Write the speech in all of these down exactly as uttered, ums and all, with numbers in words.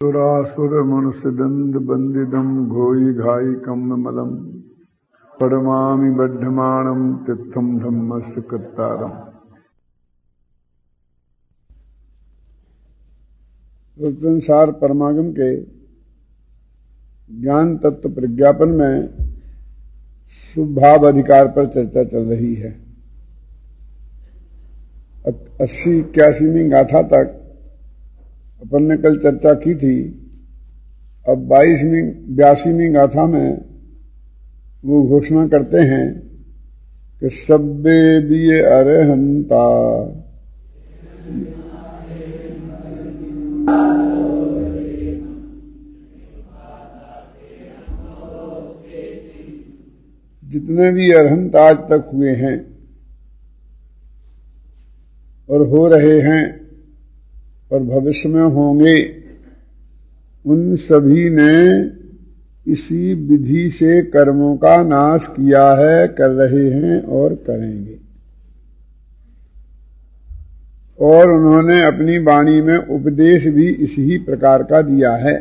सुरासुर मनुष्य दंड बंदिदम घोई घाई कम मलम पड़मामि बद्धमाणम तित्थम धम्मस्य कृत्तारम। संसार परमागम के ज्ञान तत्व प्रज्ञापन में शुभाव अधिकार पर चर्चा चल रही है। अस्सी इक्यासीवीं गाथा तक अपन ने कल चर्चा की थी। अब बाईसवीं बयासीवीं गाथा में वो घोषणा करते हैं कि सब्बे बिये अरहंता जितने भी अरहंत आज तक हुए हैं और हो रहे हैं और भविष्य में होंगे, उन सभी ने इसी विधि से कर्मों का नाश किया है, कर रहे हैं और करेंगे। और उन्होंने अपनी वाणी में उपदेश भी इसी प्रकार का दिया है।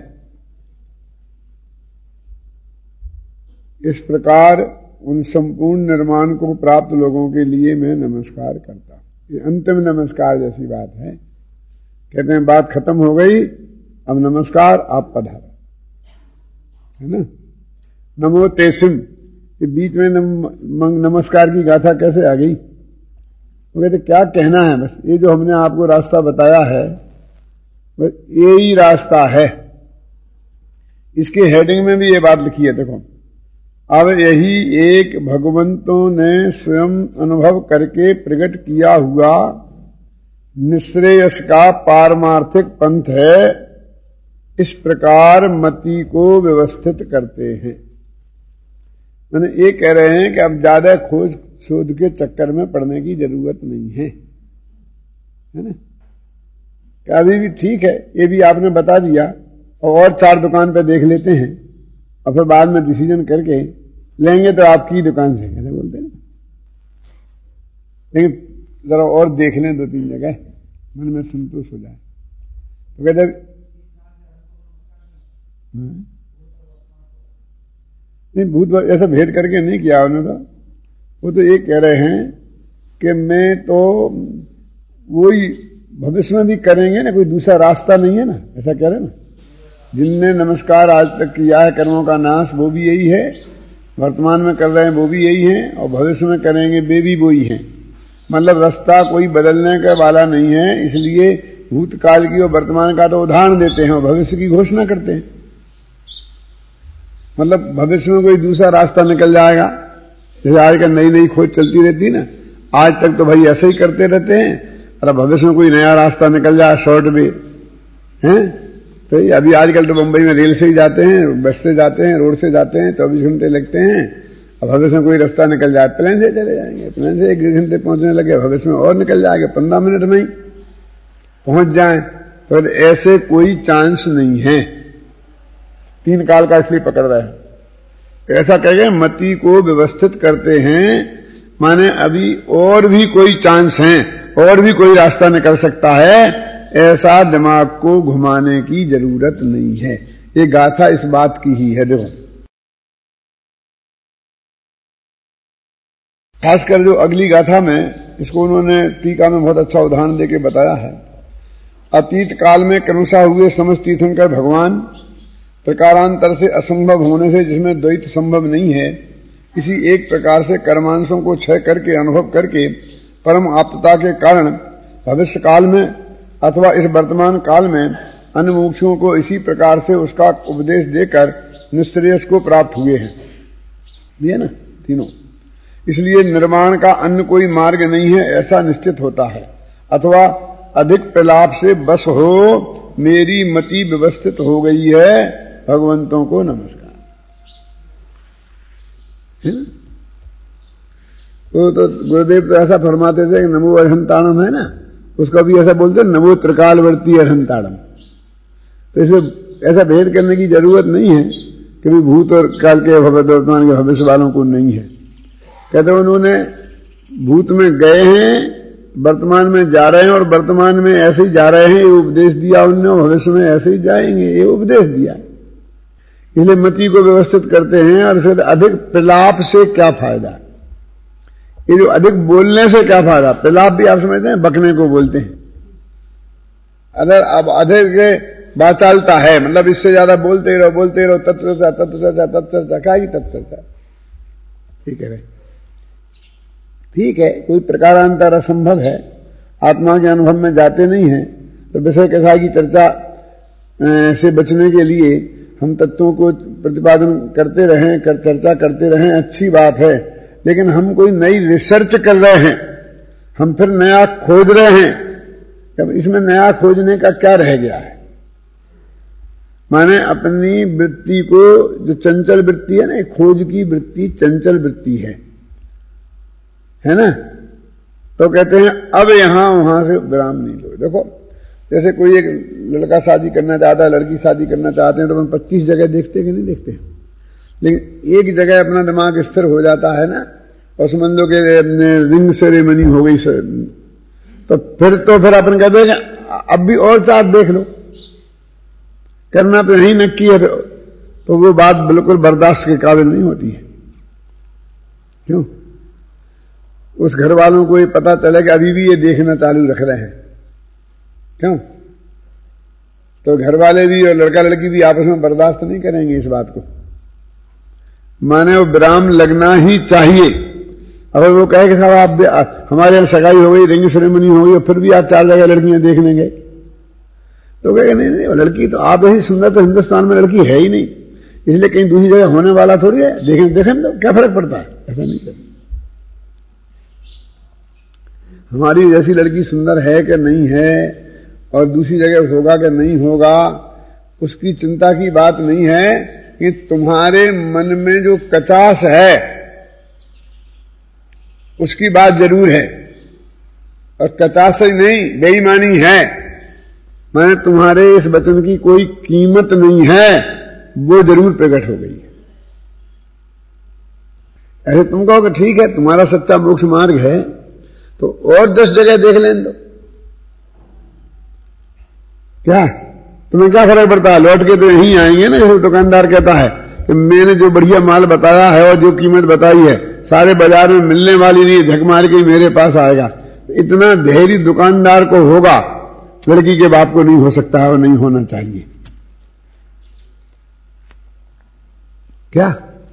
इस प्रकार उन संपूर्ण निर्माण को प्राप्त लोगों के लिए मैं नमस्कार करता हूं। ये अंतिम नमस्कार जैसी बात है। कहते हैं बात खत्म हो गई, अब नमस्कार, आप पधारो, है ना। नमो तेसिम, ये बीच में नम, नमस्कार की गाथा कैसे आ गई? वो कहते क्या कहना है, बस ये जो हमने आपको रास्ता बताया है बस यही रास्ता है। इसके हेडिंग में भी ये बात लिखी है, देखो। अब यही एक भगवंतों ने स्वयं अनुभव करके प्रकट किया हुआ निश्रेयस का पारमार्थिक पंथ है। इस प्रकार मति को व्यवस्थित करते हैं। मैंने ये कह रहे हैं कि अब ज्यादा खोज शोध के चक्कर में पड़ने की जरूरत नहीं है, है ना। क्या अभी भी ठीक है, ये भी आपने बता दिया और चार दुकान पे देख लेते हैं और फिर बाद में डिसीजन करके लेंगे तो आपकी दुकान से, कैसे बोलते हैं। लेकिन जरा और देख लें दो तीन जगह, मन में संतोष हो जाए। तो कहते नहीं, भूत ऐसा भेद करके नहीं किया उन्होंने। तो वो तो ये कह रहे हैं कि मैं तो वही भविष्य में भी करेंगे ना, कोई दूसरा रास्ता नहीं है ना, ऐसा कह रहे हैं ना। जिनने नमस्कार आज तक किया है कर्मों का नाश, वो भी यही है। वर्तमान में कर रहे हैं वो भी यही है, और भविष्य में करेंगे वे भी वही हैं। मतलब रास्ता कोई बदलने का वाला नहीं है। इसलिए भूतकाल की और वर्तमान का तो उदाहरण देते हैं और भविष्य की घोषणा करते हैं। मतलब भविष्य में कोई दूसरा रास्ता निकल जाएगा। जैसे आजकल नई नई खोज चलती रहती है ना, आज तक तो भाई ऐसे ही करते रहते हैं, और भविष्य में कोई नया रास्ता निकल जाए, शॉर्ट वे हैं। तो अभी आजकल तो मुंबई में रेल से ही जाते हैं, बस से जाते हैं, रोड से जाते हैं, चौबीस घंटे लगते हैं। अब भविष्य में कोई रास्ता निकल जाए, प्लेन से चले जाएंगे, प्लेन से एक डेढ़ घंटे पहुंचने लगे, भविष्य में और निकल जाएंगे, पंद्रह मिनट में ही पहुंच जाएं। तो ऐसे कोई चांस नहीं है। तीन काल का इसलिए पकड़ रहे हैं। ऐसा कहेंगे मति को व्यवस्थित करते हैं, माने अभी और भी कोई चांस है, और भी कोई रास्ता निकल सकता है, ऐसा दिमाग को घुमाने की जरूरत नहीं है। ये गाथा इस बात की ही है। देखो खासकर जो अगली गाथा में, इसको उन्होंने टीका में बहुत अच्छा उदाहरण देके बताया है। अतीत काल में क्रमशः हुए समस्त तीर्थंकर भगवान प्रकारांतर से असंभव होने से, जिसमें द्वैत संभव नहीं है, किसी एक प्रकार से कर्मांशों को क्षय करके अनुभव करके परम आप्तता के कारण भविष्य काल में अथवा इस वर्तमान काल में अन्य मोक्षों को इसी प्रकार से उसका उपदेश देकर निश्रेयस को प्राप्त हुए हैं। ये ना तीनों। इसलिए निर्माण का अन्य कोई मार्ग नहीं है, ऐसा निश्चित होता है। अथवा अधिक प्रलाप से बस हो, मेरी मति व्यवस्थित हो गई है, भगवंतों को नमस्कार। तो, तो गुरुदेव तो ऐसा फरमाते थे कि नमो अरहंताणम है ना, उसका भी ऐसा बोलते नमो त्रिकालवर्ती अरहंताणम। तो इसे ऐसा भेद करने की जरूरत नहीं है कि भी भूत और काल के वर्तमान के भविष्य वालों को नहीं है। कहते उन्होंने भूत में गए हैं वर्तमान में जा रहे हैं और वर्तमान में ऐसे ही जा रहे हैं, ये उपदेश दिया उन्होंने, भविष्य में ऐसे ही जाएंगे, ये उपदेश दिया। इसलिए मति को व्यवस्थित करते हैं। और इससे अधिक प्रलाप से क्या फायदा, ये जो अधिक बोलने से क्या फायदा। प्रलाप भी आप समझते हैं, बकने को बोलते हैं। अगर अब अधिक वाचालता है, मतलब इससे ज्यादा बोलते रहो बोलते रहो, तत्व तत्व तत्व क्या की तत्व, ठीक है ठीक है, कोई प्रकारांतर असंभव है, आत्मा के अनुभव में जाते नहीं हैं। तो विषय कथा की चर्चा से बचने के लिए हम तत्वों को प्रतिपादन करते रहें, कर, चर्चा करते रहें, अच्छी बात है। लेकिन हम कोई नई रिसर्च कर रहे हैं, हम फिर नया खोज रहे हैं। अब इसमें नया खोजने का क्या रह गया है। माने अपनी वृत्ति को, जो चंचल वृत्ति है ना, खोज की वृत्ति चंचल वृत्ति है, है ना। तो कहते हैं अब यहां वहां से विराम नहीं लो। देखो जैसे कोई एक लड़का शादी करना चाहता है, लड़की शादी करना चाहते हैं, तो अपन पच्चीस जगह देखते कि नहीं देखते। लेकिन एक जगह अपना दिमाग स्थिर हो जाता है ना, और समझ लो कि रिंग सेरेमनी हो गई, तो फिर तो फिर अपन कहते हैं अब भी और चार देख लो, करना तो यही नक्की है। तो वो बात बिल्कुल बर्दाश्त के काबिल नहीं होती है। क्यों? उस घर वालों को ये पता चले कि अभी भी ये देखना चालू रख रहे हैं। क्यों? तो घर वाले भी और लड़का लड़की भी आपस में बर्दाश्त नहीं करेंगे इस बात को। माने वो विराम लगना ही चाहिए। अगर वो कहे कि साहब आप हमारे यहां सगाई हो गई, रिंग सेरेमनी हो गई, और फिर भी आप चार जगह लड़कियां देखने गए, तो कहेगा नहीं नहीं, लड़की तो आप ऐसी सुंदर तो हिंदुस्तान में लड़की है ही नहीं, इसलिए कहीं दूसरी जगह होने वाला थोड़ी है, देखें देखें तो क्या फर्क पड़ता है। ऐसा नहीं करना। हमारी जैसी लड़की सुंदर है कि नहीं है, और दूसरी जगह होगा कि नहीं होगा, उसकी चिंता की बात नहीं है। कि तुम्हारे मन में जो कचास है उसकी बात जरूर है, और कचास ही नहीं, बेईमानी है। मैंने तुम्हारे इस वचन की कोई कीमत नहीं है, वो जरूर प्रकट हो गई है। ऐसे तुम कहो कि ठीक है तुम्हारा सच्चा मोक्ष मार्ग है, तो और दस जगह देख लें दो, क्या तुम्हें क्या फर्क पड़ता है। लौट के तो यहीं आएंगे ना। जैसे दुकानदार कहता है कि मैंने जो बढ़िया माल बताया है और जो कीमत बताई है सारे बाजार में मिलने वाली नहीं, झक मार के मेरे पास आएगा। इतना धैर्य दुकानदार को होगा, लड़की के बाप को नहीं हो सकता है और नहीं होना चाहिए। क्या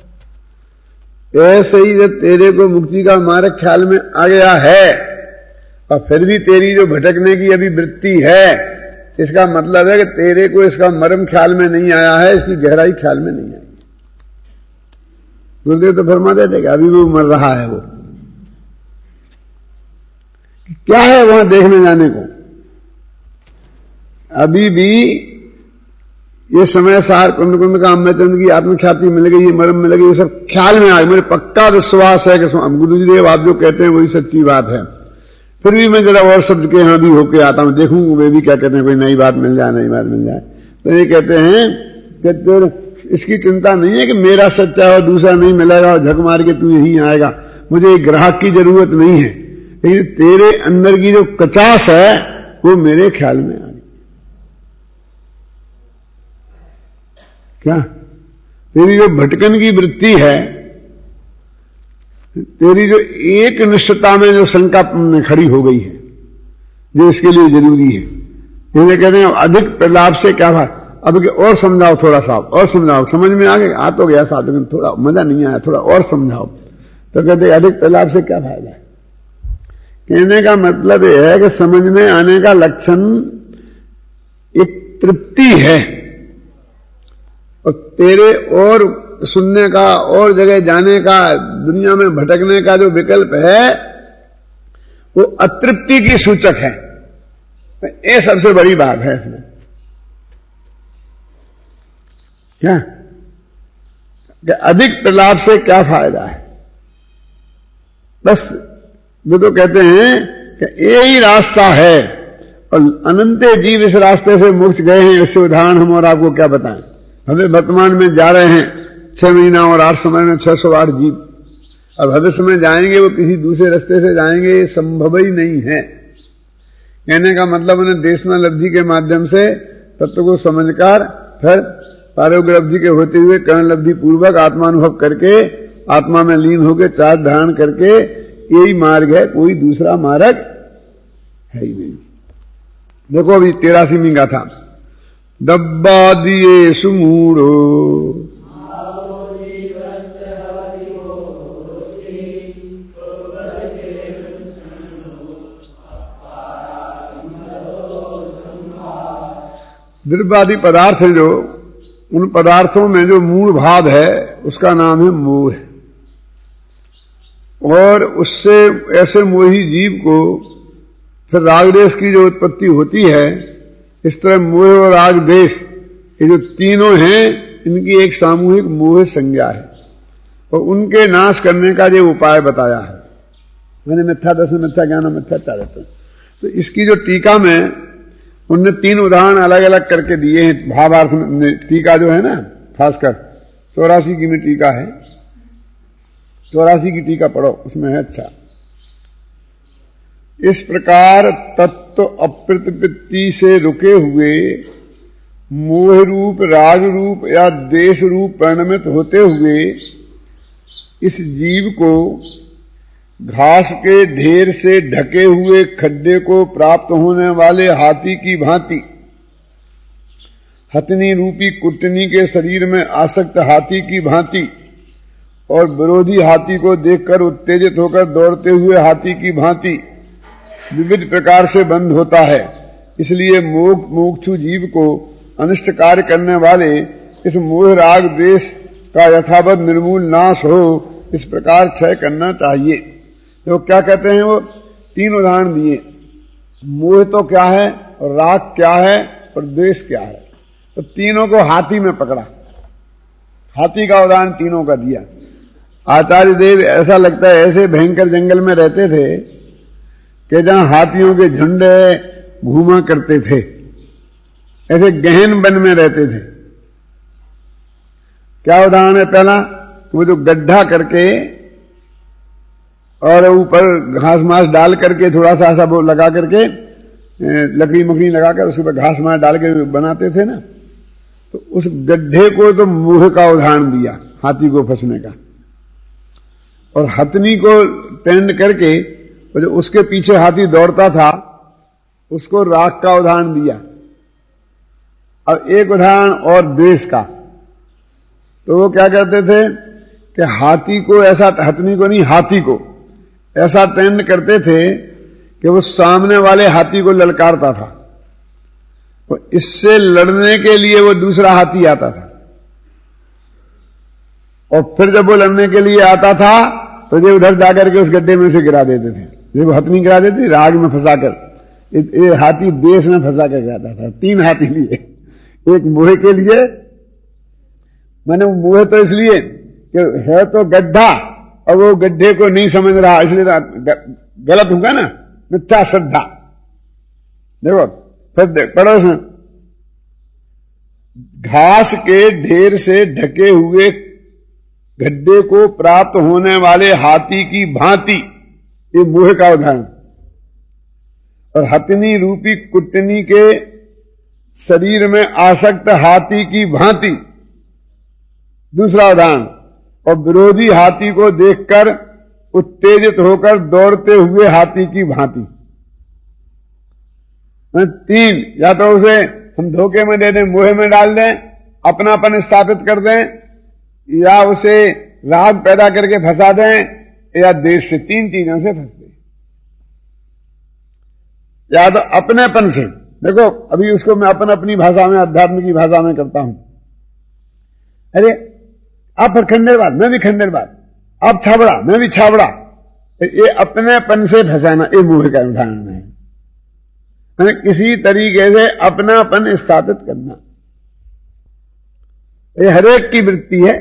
ऐसे ही जब तेरे को मुक्ति का मार्ग ख्याल में आ गया है, और फिर भी तेरी जो भटकने की अभी वृत्ति है, इसका मतलब है कि तेरे को इसका मर्म ख्याल में नहीं आया है, इसकी गहराई ख्याल में नहीं आई। गुरुदेव तो फरमा देते कि अभी वो मर रहा है। वो क्या है वहां देखने जाने को। अभी भी ये समय सार कुंड कुंड का अम्बचंद की आत्मख्याति मिल गई, ये मर्म मिल गई, ये सब ख्याल में आए। मुझे पक्का विश्वास है कि गुरुदेव आप जो कहते हैं वही सच्ची बात है। फिर भी मैं जरा और शब्द के यहां भी होके आता हूं, देखूं वे भी क्या कहते हैं, कोई नई बात मिल जाए, नई बात मिल जाए। तो ये कहते हैं कि तो इसकी चिंता नहीं है कि मेरा सच्चा है और दूसरा नहीं मिलेगा और झक मार के तू यहीं आएगा। मुझे एक ग्राहक की जरूरत नहीं है, लेकिन तेरे अंदर की जो कचास है वो मेरे ख्याल में आ गई। क्या तेरी जो भटकन की वृत्ति है, तेरी जो एक निष्ठता में जो शंका खड़ी हो गई है, जो इसके लिए जरूरी है। इसलिए कहते हैं अधिक प्रलाप से क्या बात। अब और समझाओ, थोड़ा सा और समझाओ, समझ में आ गया, आ तो गया साहब, लेकिन थोड़ा मजा नहीं आया, थोड़ा और समझाओ। तो कहते अधिक प्रलाप से क्या फायदा है। कहने का मतलब यह है कि समझ में आने का लक्षण एक तृप्ति है, और तेरे और सुनने का और जगह जाने का, दुनिया में भटकने का जो विकल्प है वो अतृप्ति की सूचक है। ये सबसे बड़ी बात है इसमें। क्या कि अधिक प्रलाप से क्या फायदा है। बस वो तो कहते हैं कि यही रास्ता है, और अनंत जीव इस रास्ते से मोक्ष गए हैं। इससे उदाहरण हम और आपको क्या बताएं। हमें वर्तमान में जा रहे हैं, छह महीना और आठ समय में छह सौ आठ जीव। और भविष्य में जाएंगे वो किसी दूसरे रास्ते से जाएंगे, ये संभव ही नहीं है। कहने का मतलब उन्हें देशनालब्धि के माध्यम से तत्व को समझकर फिर पारोपलब्धि के होते हुए कर्णलब्धि पूर्वक आत्मानुभव करके आत्मा में लीन होकर चार्ज धारण करके यही मार्ग है, कोई दूसरा मार्ग है ही नहीं। देखो अभी तेरासीवीं का था, दब्बा दिए सुमूढ़ो द्रव्यादि पदार्थ जो, उन पदार्थों में जो मूल भाव है उसका नाम है मोह। और उससे ऐसे मोही जीव को फिर राग देश की जो उत्पत्ति होती है, इस तरह मोह और राग देश ये जो तीनों हैं इनकी एक सामूहिक मोह संज्ञा है और उनके नाश करने का जो उपाय बताया है। मैंने मिथ्या दर्शन, मिथ्या ज्ञान, मिथ्या चारित्र, तो इसकी जो टीका में उनने तीन उदाहरण अलग अलग करके दिए हैं। भावार्थ में टीका जो है ना, खासकर चौरासी की में टीका है, चौरासी की टीका पढ़ो, उसमें है अच्छा। इस प्रकार तत्व अप्रतिपत्ति से रुके हुए मोह रूप, राग रूप या देश रूप परिणमित होते हुए इस जीव को घास के ढेर से ढके हुए खड्डे को प्राप्त होने वाले हाथी की भांति, हथनी रूपी कुटनी के शरीर में आसक्त हाथी की भांति और विरोधी हाथी को देखकर उत्तेजित होकर दौड़ते हुए हाथी की भांति विविध प्रकार से बंद होता है। इसलिए मोक्ष मोक्षु जीव को अनिष्ट कार्य करने वाले इस मोह राग देश का यथावत निर्मूल नाश हो, इस प्रकार क्षय करना चाहिए। तो क्या कहते हैं, वो तीन उदाहरण दिए। मोह तो क्या है और राग क्या है और द्वेष क्या है, तो तीनों को हाथी में पकड़ा, हाथी का उदाहरण तीनों का दिया। आचार्य देव ऐसा लगता है ऐसे भयंकर जंगल में रहते थे कि जहां हाथियों के झुंड घूमा करते थे, ऐसे गहन वन में रहते थे। क्या उदाहरण है, पहला वो जो गड्ढा करके और ऊपर घास मास डाल करके थोड़ा सा ऐसा वो लगा करके लकड़ी मकड़ी लगाकर उसके ऊपर घास मास डाल के बनाते थे ना, तो उस गड्ढे को तो मोह का उदाहरण दिया, हाथी को फंसने का। और हथनी को टेंड करके जो उसके पीछे हाथी दौड़ता था उसको राग का उदाहरण दिया। अब एक उदाहरण और द्वेष का, तो वो क्या कहते थे कि हाथी को ऐसा, हथनी को नहीं हाथी को ऐसा ट्रेंड करते थे कि वो सामने वाले हाथी को ललकारता था, तो इससे लड़ने के लिए वो दूसरा हाथी आता था और फिर जब वो लड़ने के लिए आता था तो ये उधर जाकर के उस गड्ढे में से गिरा देते थे। जब वो हथनी गिरा देती राग में फंसाकर, ये हाथी देश में फंसा कर गिराता था। तीन हाथी लिए, एक मोह के लिए, मैंने मोह तो इसलिए कि है तो गड्ढा और वो गड्ढे को नहीं समझ रहा, इसलिए गलत होगा ना, मिथ्या श्रद्धा। देखो फिर पढ़ो उसमें, घास के ढेर से ढके हुए गड्ढे को प्राप्त होने वाले हाथी की भांति, ये मोह का उदाहरण। और हथनी रूपी कुटनी के शरीर में आसक्त हाथी की भांति, दूसरा उदाहरण। और विरोधी हाथी को देखकर उत्तेजित होकर दौड़ते हुए हाथी की भांति। तीन, या तो उसे हम धोखे में दे दें, मोह में डाल दें, अपनापन स्थापित कर दें, या उसे राग पैदा करके फंसा दें, या देश से, तीन चीजों से फंसते। या तो अपनेपन से, देखो अभी उसको मैं अपन अपनी भाषा में, अध्यात्म की भाषा में करता हूं, अरे आप फिर खंडेरवाद, मैं भी खंडेरवाद, आप छाबड़ा, मैं भी छाबड़ा, ये अपनेपन से फंसाना, ये मोह का उदाहरण है। किसी तरीके से अपनापन स्थापित करना, ये हरेक की वृत्ति है।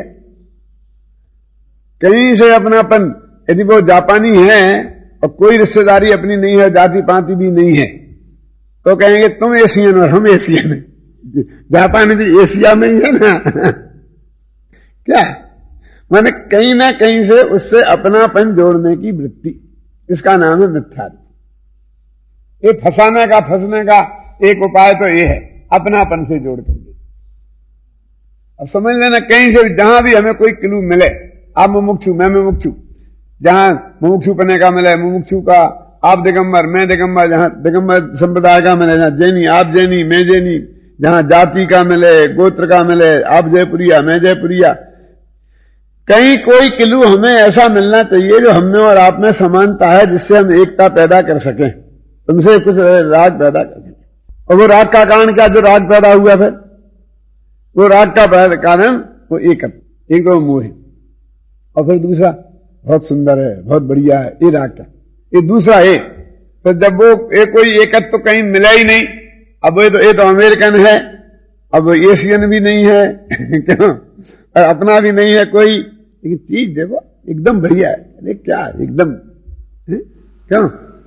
कहीं से अपनापन, यदि वो जापानी है और कोई रिश्तेदारी अपनी नहीं है, जाति पाति भी नहीं है, तो कहेंगे तुम एशियन और हम एशियन हैं। जापान भी एशिया में ही है ना क्या, मैंने कहीं ना कहीं से उससे अपनापन जोड़ने की वृत्ति, इसका नाम है मिथ्यात्व। ये फंसाने का फंसने का एक उपाय तो ये है, अपनापन से जोड़ करके। अब समझ लेना, कहीं से जहां भी हमें कोई क्लू मिले, आप मुमुक्षु मैं मुमुक्षु, जहां मुमुक्षु पने का मिले मुमुक्षु का, आप दिगंबर मैं दिगंबर, जहां दिगंबर संप्रदाय का मिले, जहां जैनी आप जैनी मैं जैनी, जहां जाति का मिले गोत्र का मिले, आप जयपुरिया मैं जयपुरिया, कहीं कोई क्लू हमें ऐसा मिलना चाहिए जो हमें और आप में समानता है, जिससे हम एकता पैदा कर सकें, तुमसे कुछ राग पैदा कर सकें। और वो राग का कारण क्या, जो राग पैदा हुआ, फिर वो राग का कारण वो एक एक तो मोह है, और फिर दूसरा बहुत सुंदर है बहुत बढ़िया है, ये राग का, ये दूसरा है। तो जब वो एक कोई एकत्व तो कहीं मिला ही नहीं, अब ये तो ये तो अमेरिकन है, अब एशियन भी नहीं है क्यों, अपना भी नहीं है कोई, लेकिन चीज देखो एकदम बढ़िया है, अरे क्या एकदम क्यों।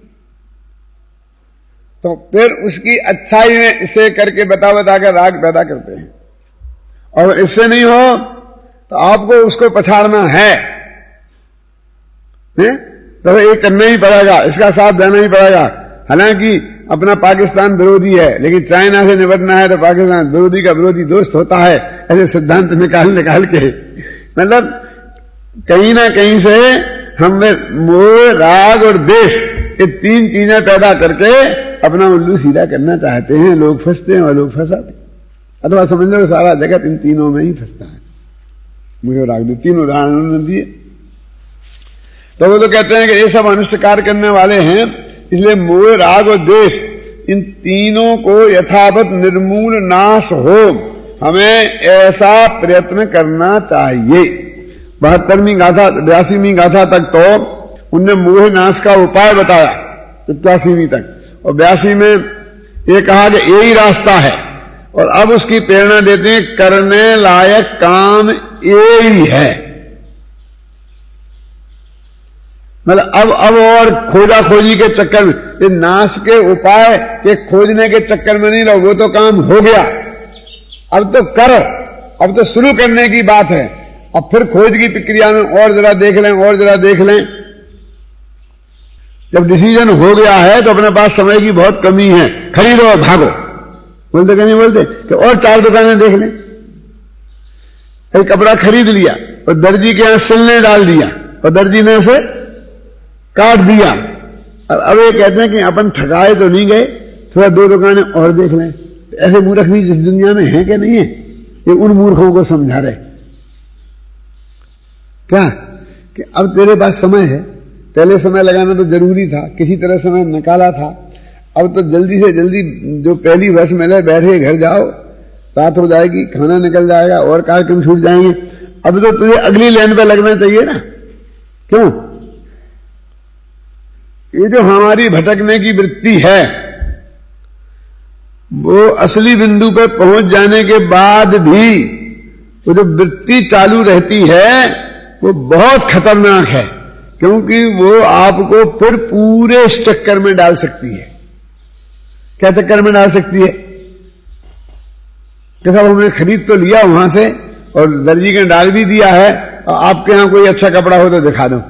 तो फिर उसकी अच्छाई में इसे करके बता बता कर राग पैदा करते हैं, और इससे नहीं हो तो आपको उसको पछाड़ना है, है? तो ये करना ही पड़ेगा, इसका साथ देना ही पड़ेगा। हालांकि अपना पाकिस्तान विरोधी है, लेकिन चाइना से निपटना है तो पाकिस्तान विरोधी का विरोधी दोस्त होता है, ऐसे सिद्धांत निकाल निकाल के, मतलब कहीं ना कहीं से हमने मोह राग और देश, ये तीन चीजें पैदा करके अपना उल्लू सीधा करना चाहते हैं। लोग फंसते हैं और लोग फंसाते हैं, अथवा समझ लो सारा जगत इन तीनों में ही फंसता है। मुझे राग दो तीन उदाहरण उन्होंने दिए, तो वो तो कहते हैं कि ये सब अनिष्ट कार्य करने वाले हैं, इसलिए मोह राग और द्वेष इन तीनों को यथावत निर्मूल नाश हो, हमें ऐसा प्रयत्न करना चाहिए। बहत्तरवीं गाथा बयासीवीं गाथा तक तो उनने मोह नाश का उपाय बताया, इक्यासीवीं तक, और बयासी में ये कहा कि यही रास्ता है, और अब उसकी प्रेरणा देते हैं करने लायक काम यही है। मतलब अब अब और खोजा खोजी के चक्कर में, ये नाश के उपाय के खोजने के चक्कर में नहीं रहो, वो तो काम हो गया, अब तो करो, अब तो शुरू करने की बात है। अब फिर खोज की प्रक्रिया में और जरा देख लें और जरा देख लें, जब डिसीजन हो गया है तो अपने पास समय की बहुत कमी है, खरीदो और भागो, बोलते कि नहीं बोलते कि और चार दुकानें देख लें। एक कपड़ा खरीद लिया और दर्जी के यहां सिलने डाल दिया, और दर्जी ने उसे काट दिया, और अब ये कहते हैं कि अपन ठगाए तो नहीं गए, थोड़ा दो दुकानें और देख लें। ऐसे मूर्ख भी जिस दुनिया में है कि नहीं है, ये उन मूर्खों को समझा रहे क्या कि अब तेरे पास समय है, पहले समय लगाना तो जरूरी था, किसी तरह समय निकाला था, अब तो जल्दी से जल्दी जो पहली बस मिले बैठे घर जाओ, रात हो जाएगी, खाना निकल जाएगा और कार्यक्रम छूट जाएंगे। अब तो तुझे अगली लाइन पे लगना चाहिए ना, क्यों? ये जो हमारी भटकने की वृत्ति है, वो असली बिंदु पर पहुंच जाने के बाद भी वो जो वृत्ति चालू रहती है वो बहुत खतरनाक है, क्योंकि वो आपको फिर पूरे इस चक्कर में डाल सकती है। क्या चक्कर में डाल सकती है कि साहब हमने खरीद तो लिया वहां से और दर्जी ने डाल भी दिया है, और आपके यहां कोई अच्छा कपड़ा हो तो दिखा दो।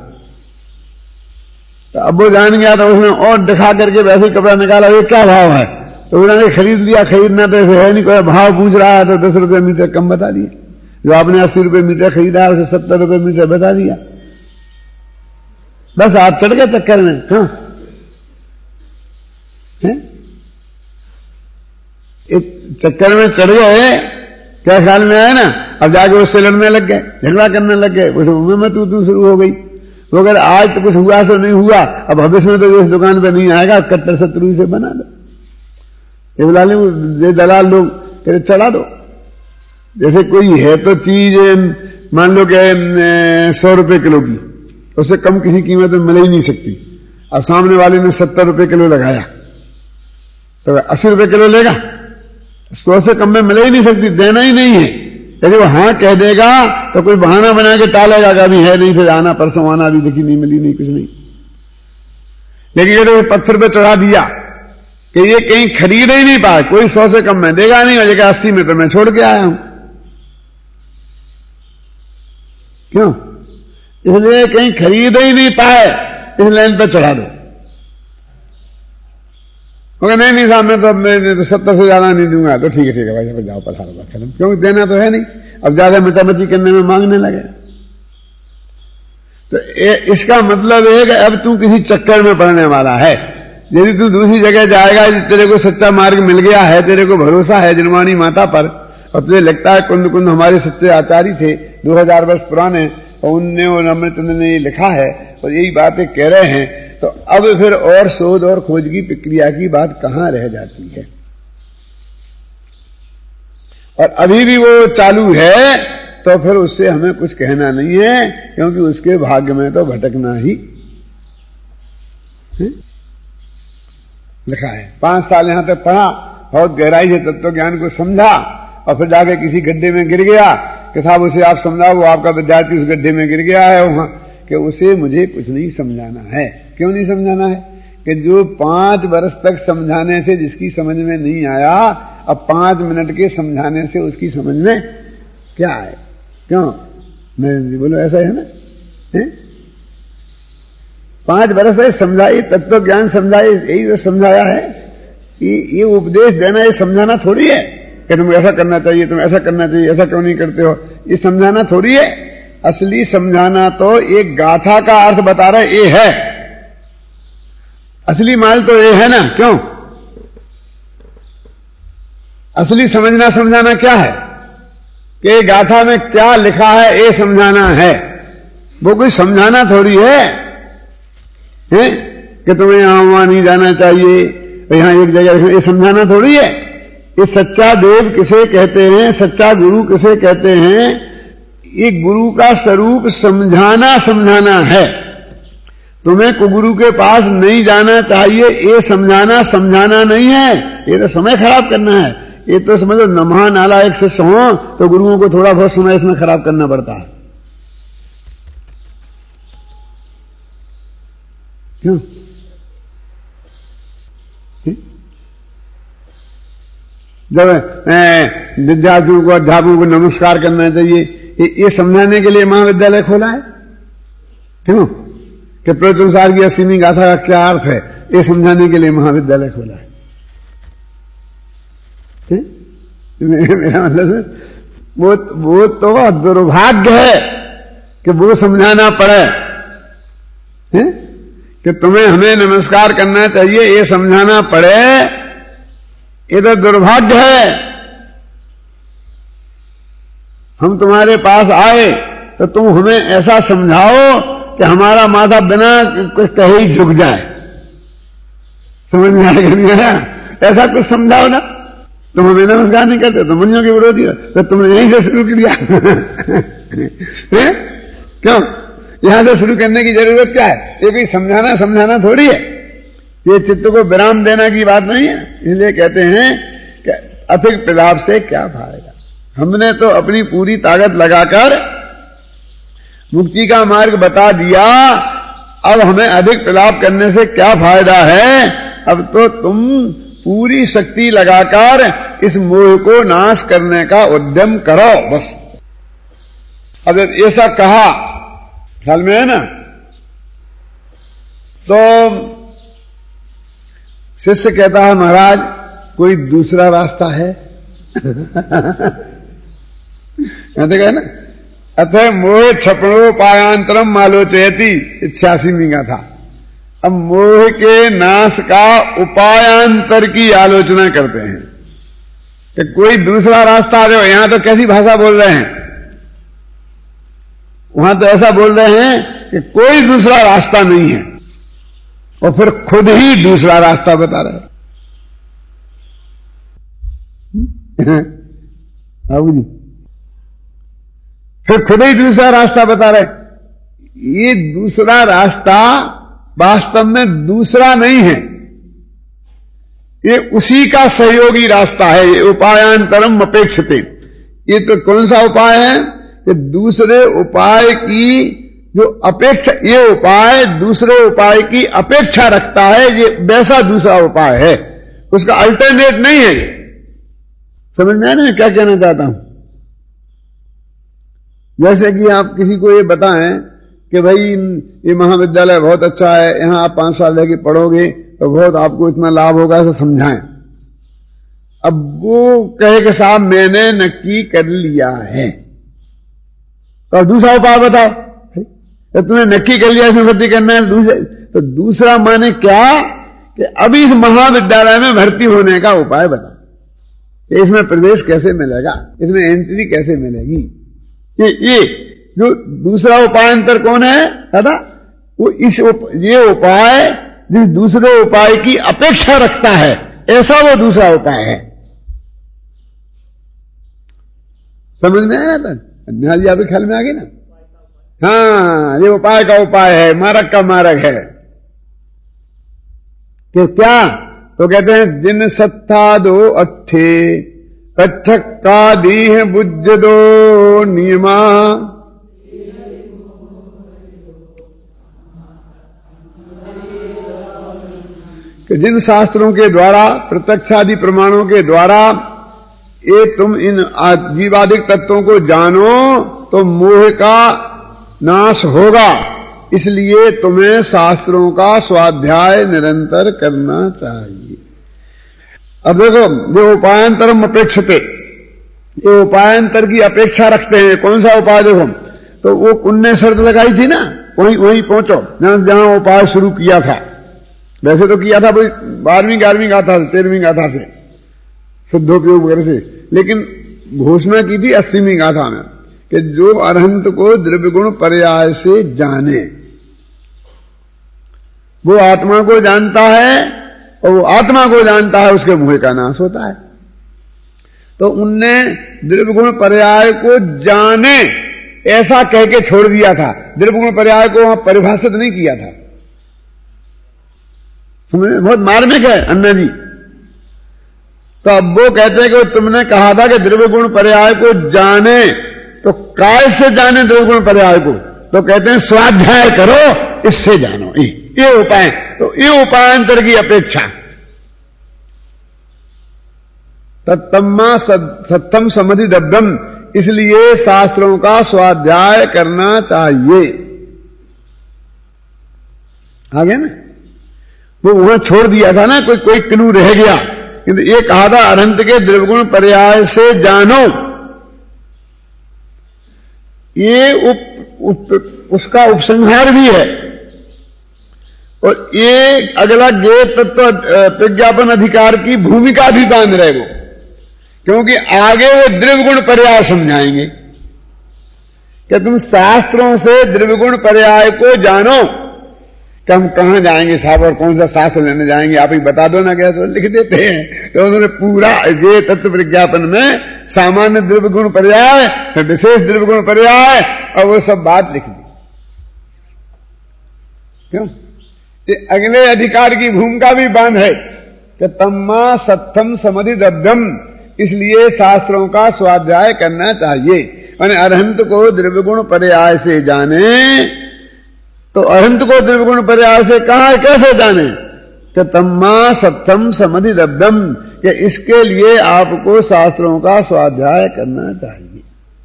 तो अब वो जान गया तो उसने और दिखा करके वैसे ही कपड़ा निकाला, ये क्या भाव है, तो उन्होंने खरीद लिया। खरीदना तो ऐसे है नहीं, कोई भाव पूछ रहा है तो दस रुपये मीटर कम बता दिए, जो आपने अस्सी रुपये मीटर खरीदा है उसे सत्तर रुपये मीटर बता दिया। बस आप चढ़ गए चक्कर में। हाँ, एक चक्कर में चढ़ गए, क्या ख्याल में आया ना, अब जाके उससे लड़ने लग गए, झगड़ा करने लग गए, उस में तू तू शुरू हो गई। वो अगर आज तो कुछ हुआ तो नहीं हुआ, अब भविष्य में तो इस दुकान पे नहीं आएगा, कट्टर शत्रु से बना दो। ये बुला ले दलाल लोग कहते चढ़ा दो। जैसे कोई है तो चीज मान लो कि सौ रुपए किलो की, उससे कम किसी कीमत में मिल ही नहीं सकती। अब सामने वाले ने सत्तर रुपए किलो लगाया तो अस्सी रुपए किलो लेगा, सौ से कम में मिल ही नहीं सकती, देना ही नहीं है। यदि वो हाँ कह देगा तो कोई बहाना बना के टालेगा, कभी है नहीं, फिर आना परसों आना, अभी देखी नहीं मिली नहीं कुछ नहीं। लेकिन यदि पत्थर पे चढ़ा दिया कि ये कहीं खरीद ही नहीं पाए, कोई सौ से कम में देगा नहीं, वजह अस्सी में तो मैं छोड़ के आया हूं, क्यों? इसलिए कहीं खरीद ही नहीं पाए, इस लाइन पर चढ़ा दो। मगर नहीं नहीं साहब मैं तो मैं तो सत्तर से ज्यादा नहीं दूंगा। तो ठीक है ठीक है भाई, अब जाओ पधारो खत्म। क्योंकि देना तो है नहीं, अब ज्यादा मचामची करने में मांगने लगे। तो ए, इसका मतलब है कि अब तू किसी चक्कर में पड़ने वाला है। यदि तू दूसरी जगह जाएगा, तेरे को सच्चा मार्ग मिल गया है, तेरे को भरोसा है जनवाणी माता पर, और तुझे लगता है कुंद कुंद हमारे सच्चे आचार्य थे दो हजार वर्ष पुराने, और उनने और अमृतचंद्र ने ये लिखा है और यही बातें कह रहे हैं, तो अब फिर और शोध और खोज की प्रक्रिया की बात कहां रह जाती है? और अभी भी वो चालू है, तो फिर उससे हमें कुछ कहना नहीं है, क्योंकि उसके भाग्य में तो भटकना ही है? लिखा है। पांच साल यहां तक पढ़ा, बहुत गहराई से तत्व ज्ञान को समझा, और फिर जाके किसी गड्ढे में गिर गया कि साहब उसे आप समझाओ, वो आपका विद्यार्थी उस गड्ढे में गिर गया है वहां, कि उसे मुझे कुछ नहीं समझाना है। क्यों नहीं समझाना है? कि जो पांच वर्ष तक समझाने से जिसकी समझ में नहीं आया, अब पांच मिनट के समझाने से उसकी समझ में क्या आए? क्यों नरेंद्र जी बोलो, ऐसा है ना? है? पांच वर्ष से समझाई, तत्व ज्ञान समझाई, यही तो समझाया है। ये, ये उपदेश देना, ये समझाना थोड़ी है कि तुम ऐसा करना चाहिए, तुम ऐसा करना चाहिए, ऐसा क्यों नहीं करते हो, ये समझाना थोड़ी है। असली समझाना तो एक गाथा का अर्थ बता रहा है, ये है असली माल तो ये है ना। क्यों? असली समझना समझाना क्या है कि गाथा में क्या लिखा है, ये समझाना है। वो कोई समझाना थोड़ी है, है? कि तुम्हें यहां वहां नहीं जाना चाहिए, यहां एक जगह, ये समझाना थोड़ी है। ये सच्चा देव किसे कहते हैं, सच्चा गुरु किसे कहते हैं? ये गुरु का स्वरूप समझाना समझाना है। तुम्हें कुगुरु के पास नहीं जाना चाहिए, ये समझाना समझाना नहीं है। ये तो समय खराब करना है। ये तो समझो नमहा नाला एक शिष्य हो तो गुरुओं को थोड़ा बहुत समय इसमें खराब करना पड़ता है। क्यों? जब विद्यार्थियों को अध्यापकों को नमस्कार करना चाहिए, ये समझाने के लिए महाविद्यालय खोला है। क्यों? कि प्रवचनसार की अस्सीवीं गाथा का क्या अर्थ है, ये समझाने के लिए महाविद्यालय खोला है। मेरा मतलब वो वो तो दुर्भाग्य है कि वो समझाना पड़े, है? कि तुम्हें हमें नमस्कार करना चाहिए, ये समझाना पड़े, ये तो दुर्भाग्य है। हम तुम्हारे पास आए तो तुम हमें ऐसा समझाओ कि हमारा माथा बिना कुछ कहे ही झुक जाए। समझ में आएगा नहीं आया? ऐसा कुछ समझाओ ना। तुम हमें नमस्कार नहीं करते, तुम मुनियों के विरोधी हो, तो तुमने यहीं से शुरू कर दिया। क्यों? यहां से शुरू करने की जरूरत क्या है? ये भी समझाना समझाना थोड़ी है। ये चित्त को विराम देना की बात नहीं है। इसलिए कहते हैं कि अधिक प्रलाप से क्या फायदा। हमने तो अपनी पूरी ताकत लगाकर मुक्ति का मार्ग बता दिया, अब हमें अधिक प्रलाप करने से क्या फायदा है? अब तो तुम पूरी शक्ति लगाकर इस मोह को नाश करने का उद्यम करो बस। अब ऐसा कहा, ख्याल में है ना? तो शिष्य कहता है, महाराज कोई दूसरा रास्ता है? कहते गए ना, अतः मोह क्षपणोपायांतरम मालोचयति, इच्छासीवी का था। अब मोह के नाश का उपायांतर की आलोचना करते हैं कि कोई दूसरा रास्ता आ जाओ। यहां तो कैसी भाषा बोल रहे हैं, वहां तो ऐसा बोल रहे हैं कि कोई दूसरा रास्ता नहीं है, और फिर खुद ही दूसरा रास्ता बता रहे हैं। फिर खुद ही दूसरा रास्ता बता रहे। ये दूसरा रास्ता वास्तव में दूसरा नहीं है, ये उसी का सहयोगी रास्ता है। ये उपायांतरम अपेक्षते। ये तो कौन सा उपाय है? कि दूसरे उपाय की जो अपेक्षा, ये उपाय दूसरे उपाय की अपेक्षा रखता है, ये वैसा दूसरा उपाय है, उसका अल्टरनेट नहीं है। समझ में आया ना क्या कहना चाहता हूं? जैसे कि आप किसी को ये बताएं कि भाई ये महाविद्यालय बहुत अच्छा है, यहां आप पांच साल रह के पढ़ोगे तो बहुत आपको इतना लाभ होगा, ऐसा समझाएं। अब वो कहे कि साहब मैंने नक्की कर लिया है, तो दूसरा उपाय बताओ। तो तुमने नक्की कर लिया इसमें भर्ती करना है, दूसरा तो दूसरा माने क्या कि अभी इस महाविद्यालय में भर्ती होने का उपाय बताओ कि इसमें प्रवेश कैसे मिलेगा, इसमें एंट्री कैसे मिलेगी। ये ये जो दूसरा उपाय अंतर कौन है दादा, वो इस उप, ये उपाय जिस दूसरे उपाय की अपेक्षा रखता है, ऐसा वो दूसरा उपाय है। समझ में आया था? जी आपके ख्याल में आ गई ना? हाँ, ये उपाय का उपाय है, मारक का मारक है। कि क्या? तो कहते हैं जिन सत्ता दो अट्ठे कच्छक का दीह बुझ दो नियमा। कि जिन शास्त्रों के द्वारा, प्रत्यक्षादि प्रमाणों के द्वारा ये तुम इन जीवादिक तत्वों को जानो तो मोह का नाश होगा, इसलिए तुम्हें शास्त्रों का स्वाध्याय निरंतर करना चाहिए। अब देखो, जो उपायांतरम अपेक्षते, ये उपायांतर की अपेक्षा रखते हैं। कौन सा उपाय? देखो, तो वो उनने शर्त लगाई थी ना, वहीं वहीं पहुंचो जहां जहां उपाय शुरू किया था। वैसे तो किया था भाई बारहवीं ग्यारहवीं गाथा से, तेरहवीं गाथा से, शुद्धोपयोग वगैरह से, लेकिन घोषणा की थी अस्सीवीं गाथा में कि जो अरहंत को द्रव्य गुण पर्याय से जाने, वो आत्मा को जानता है, और वो आत्मा को जानता है, उसके मोह का नाश होता है। तो उनने द्रव्य गुण पर्याय को जाने ऐसा कह के छोड़ दिया था, द्रव्य गुण पर्याय को वहां परिभाषित नहीं किया था। समझ, बहुत मार्मिक है अन्ना जी। तो अब वो कहते हैं कि तुमने कहा था कि द्रव्य गुण पर्याय को जाने, तो काय से जाने द्रव्य गुण पर्याय को? तो कहते हैं स्वाध्याय करो, इससे जानो। ये उपाय, तो ये उपायांतर की अपेक्षा। तत्तम्मा सत्तम समधि दब्दम, इसलिए शास्त्रों का स्वाध्याय करना चाहिए। आ गया ना? वो वहां छोड़ दिया था ना, कोई कोई क्लू रह गया, किंतु ये कहा था अनंत के द्रव्यगुण पर्याय से जानो। ये उप, उप उसका उपसंहार भी है, और ये अगला ज्ञेय तत्व प्रज्ञापन अधिकार की भूमिका भी बांध रहे वो, क्योंकि आगे वो द्रव्यगुण पर्याय समझाएंगे कि तुम शास्त्रों से द्रव्यगुण पर्याय को जानो। कि हम कहां जाएंगे साहब, और कौन सा शास्त्र लेने जाएंगे, आप ही बता दो ना, क्या तो लिख देते हैं। तो उन्होंने पूरा ये तत्व विज्ञापन में सामान्य द्रव्य गुण पर्याय, विशेष द्रव्य गुण पर्याय, और वो सब बात लिख दी। क्यों? ये अगले अधिकार की भूमिका भी बांध है कि तम्मा सत्थम समधि दब्धम, इसलिए शास्त्रों का स्वाध्याय करना चाहिए। यानी अरहंत को द्रव्य गुण पर्याय से जाने, तो अरहंत को द्रव्य गुण पर्याय से कहा, कैसे जाने? कि तम्मा सत्थम समधि दब्धम, कि इसके लिए आपको शास्त्रों का स्वाध्याय करना चाहिए।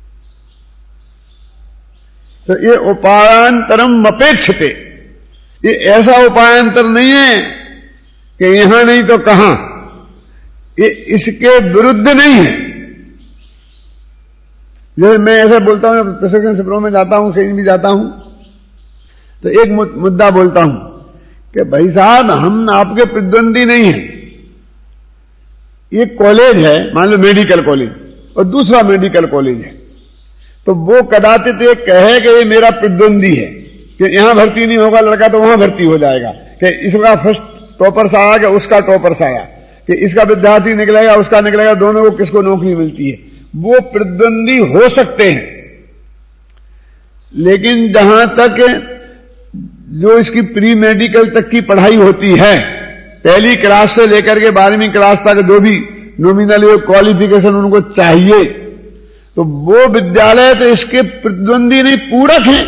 तो ये उपायांतरम अपेक्षते, ये ऐसा उपायांतर नहीं है कि यहां नहीं तो कहां, ये इसके विरुद्ध नहीं है। जैसे मैं ऐसा बोलता हूं, प्रशिक्षण शिविरों में जाता हूं, कहीं भी जाता हूं, तो एक मुद्दा बोलता हूं कि भाई साहब हम आपके प्रतिद्वंदी नहीं हैं। एक कॉलेज है, मान लो मेडिकल कॉलेज, और दूसरा मेडिकल कॉलेज है, तो वो कदाचित एक कहे कि ये मेरा प्रतिद्वंदी है, कि यहां भर्ती नहीं होगा लड़का तो वहां भर्ती हो जाएगा, कि इसका फर्स्ट टॉपर्स आया कि उसका टॉपर्स आया, कि इसका विद्यार्थी निकलेगा उसका निकलेगा, दोनों को किसको नौकरी मिलती है। वो प्रतिद्वंदी हो सकते हैं, लेकिन जहां तक जो इसकी प्री मेडिकल तक की पढ़ाई होती है, पहली क्लास से लेकर के बारहवीं क्लास तक जो भी नॉमिनल क्वालिफिकेशन उनको चाहिए, तो वो विद्यालय तो इसके प्रतिद्वंदी नहीं, पूरक हैं।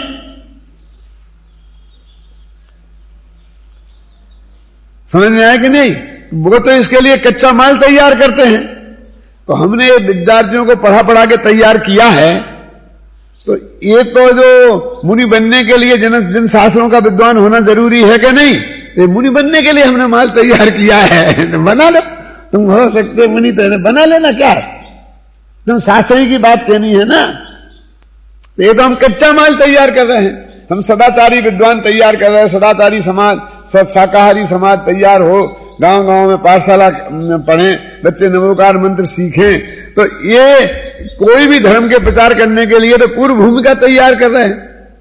समझ में आया कि नहीं? वो तो इसके लिए कच्चा माल तैयार करते हैं। तो हमने विद्यार्थियों को पढ़ा पढ़ा के तैयार किया है, तो ये तो जो मुनि बनने के लिए जिन जिन शास्त्रों का विद्वान होना जरूरी है कि नहीं, ये मुनि बनने के लिए हमने माल तैयार किया है, बना लो। तुम हो सकते मुनि तो बना लेना, क्या तुम शास्त्र ही की बात कहनी है ना। तो ये तो हम कच्चा माल तैयार कर रहे हैं, हम सदाचारी विद्वान तैयार कर रहे हैं, सदाचारी समाज, शाकाहारी समाज तैयार हो, गांव गांव में पाठशाला पढ़ें, बच्चे नमोकार मंत्र सीखें। तो ये कोई भी धर्म के प्रचार करने के लिए तो पूर्व भूमिका तैयार कर रहे हैं।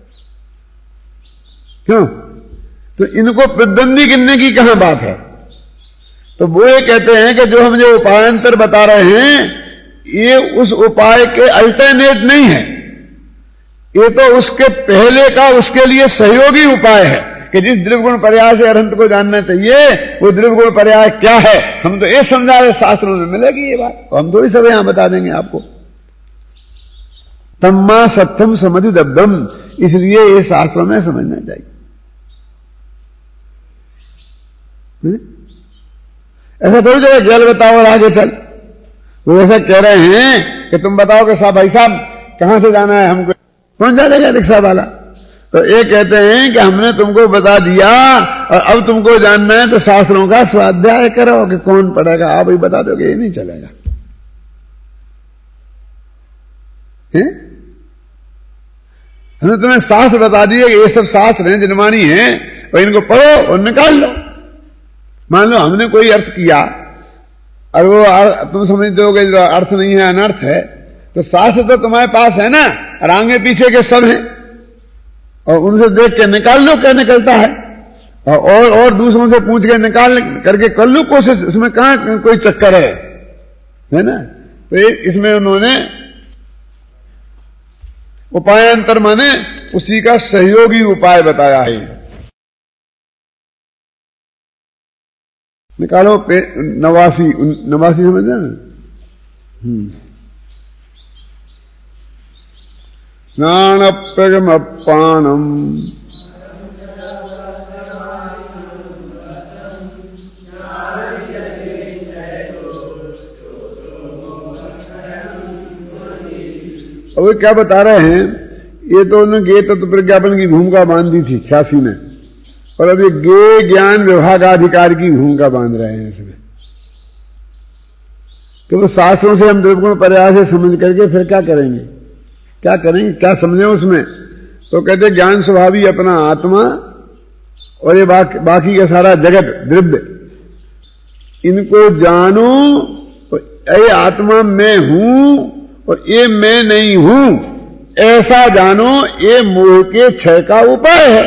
क्यों? तो इनको प्रतिद्वंदी गिनने की कहां बात है। तो वो ये कहते हैं कि जो हम जो उपायांतर बता रहे हैं ये उस उपाय के अल्टरनेट नहीं है, ये तो उसके पहले का उसके लिए सहयोगी उपाय है कि जिस द्रव्यगुण पर्याय से अरहंत को जानना चाहिए वो द्रव्यगुण पर्याय क्या है। हम तो ये समझा रहे, शास्त्रों में मिलेगी ये बात, तो हम थोड़ी सब यहां बता देंगे आपको। तम्मा सत्यम समधि दब्दम, इसलिए ये शास्त्रों में समझना चाहिए। ऐसा थोड़ी जगह गैल बताओ और आगे चल। वो ऐसा कह रहे हैं कि तुम बताओ कि साहब भाई साहब कहां से जाना है हमको, कौन जानेगा रिक्शा वाला। तो ये कहते हैं कि हमने तुमको बता दिया और अब तुमको जानना है तो शास्त्रों का स्वाध्याय करो कि कौन पढ़ेगा। आप ही बता दोगे ये नहीं चलेगा। हैं? हमने तुम्हें शास्त्र बता दिए कि ये सब शास्त्र हैं जिनवाणी हैं और इनको पढ़ो और निकाल लो। मान लो हमने कोई अर्थ किया और वो तुम समझते हो कि जो अर्थ नहीं है अनर्थ है, तो शास्त्र तो तुम्हारे पास है ना, और आगे पीछे के सब हैं और उनसे देख के निकाल लो क्या निकलता है, और और दूसरों से पूछ के निकाल करके कर लो कोशिश। इसमें कहां कोई चक्कर है, है ना। तो इसमें उन्होंने उपायांतर माने उसी का सहयोगी उपाय बताया है। निकालो पे नवासी नवासी समझे ना। स्नानप्रगमपानम अब क्या बता रहे हैं, ये तो उन्होंने गे तत्व प्रज्ञापन की भूमिका बांधी थी छियासी में, और अब ये गे ज्ञान विभागाधिकार की भूमिका बांध रहे हैं इसमें। तो वो शास्त्रों से हम द्रव्यगुण पर्याय से समझ करके फिर क्या करेंगे, क्या करेंगे, क्या समझें उसमें। तो कहते ज्ञान स्वभावी अपना आत्मा और ये बा, बाकी का सारा जगत द्रव्य, इनको जानो। ये आत्मा मैं हूं और ये मैं नहीं हूं, ऐसा जानो, ये मोह के क्षय का उपाय है।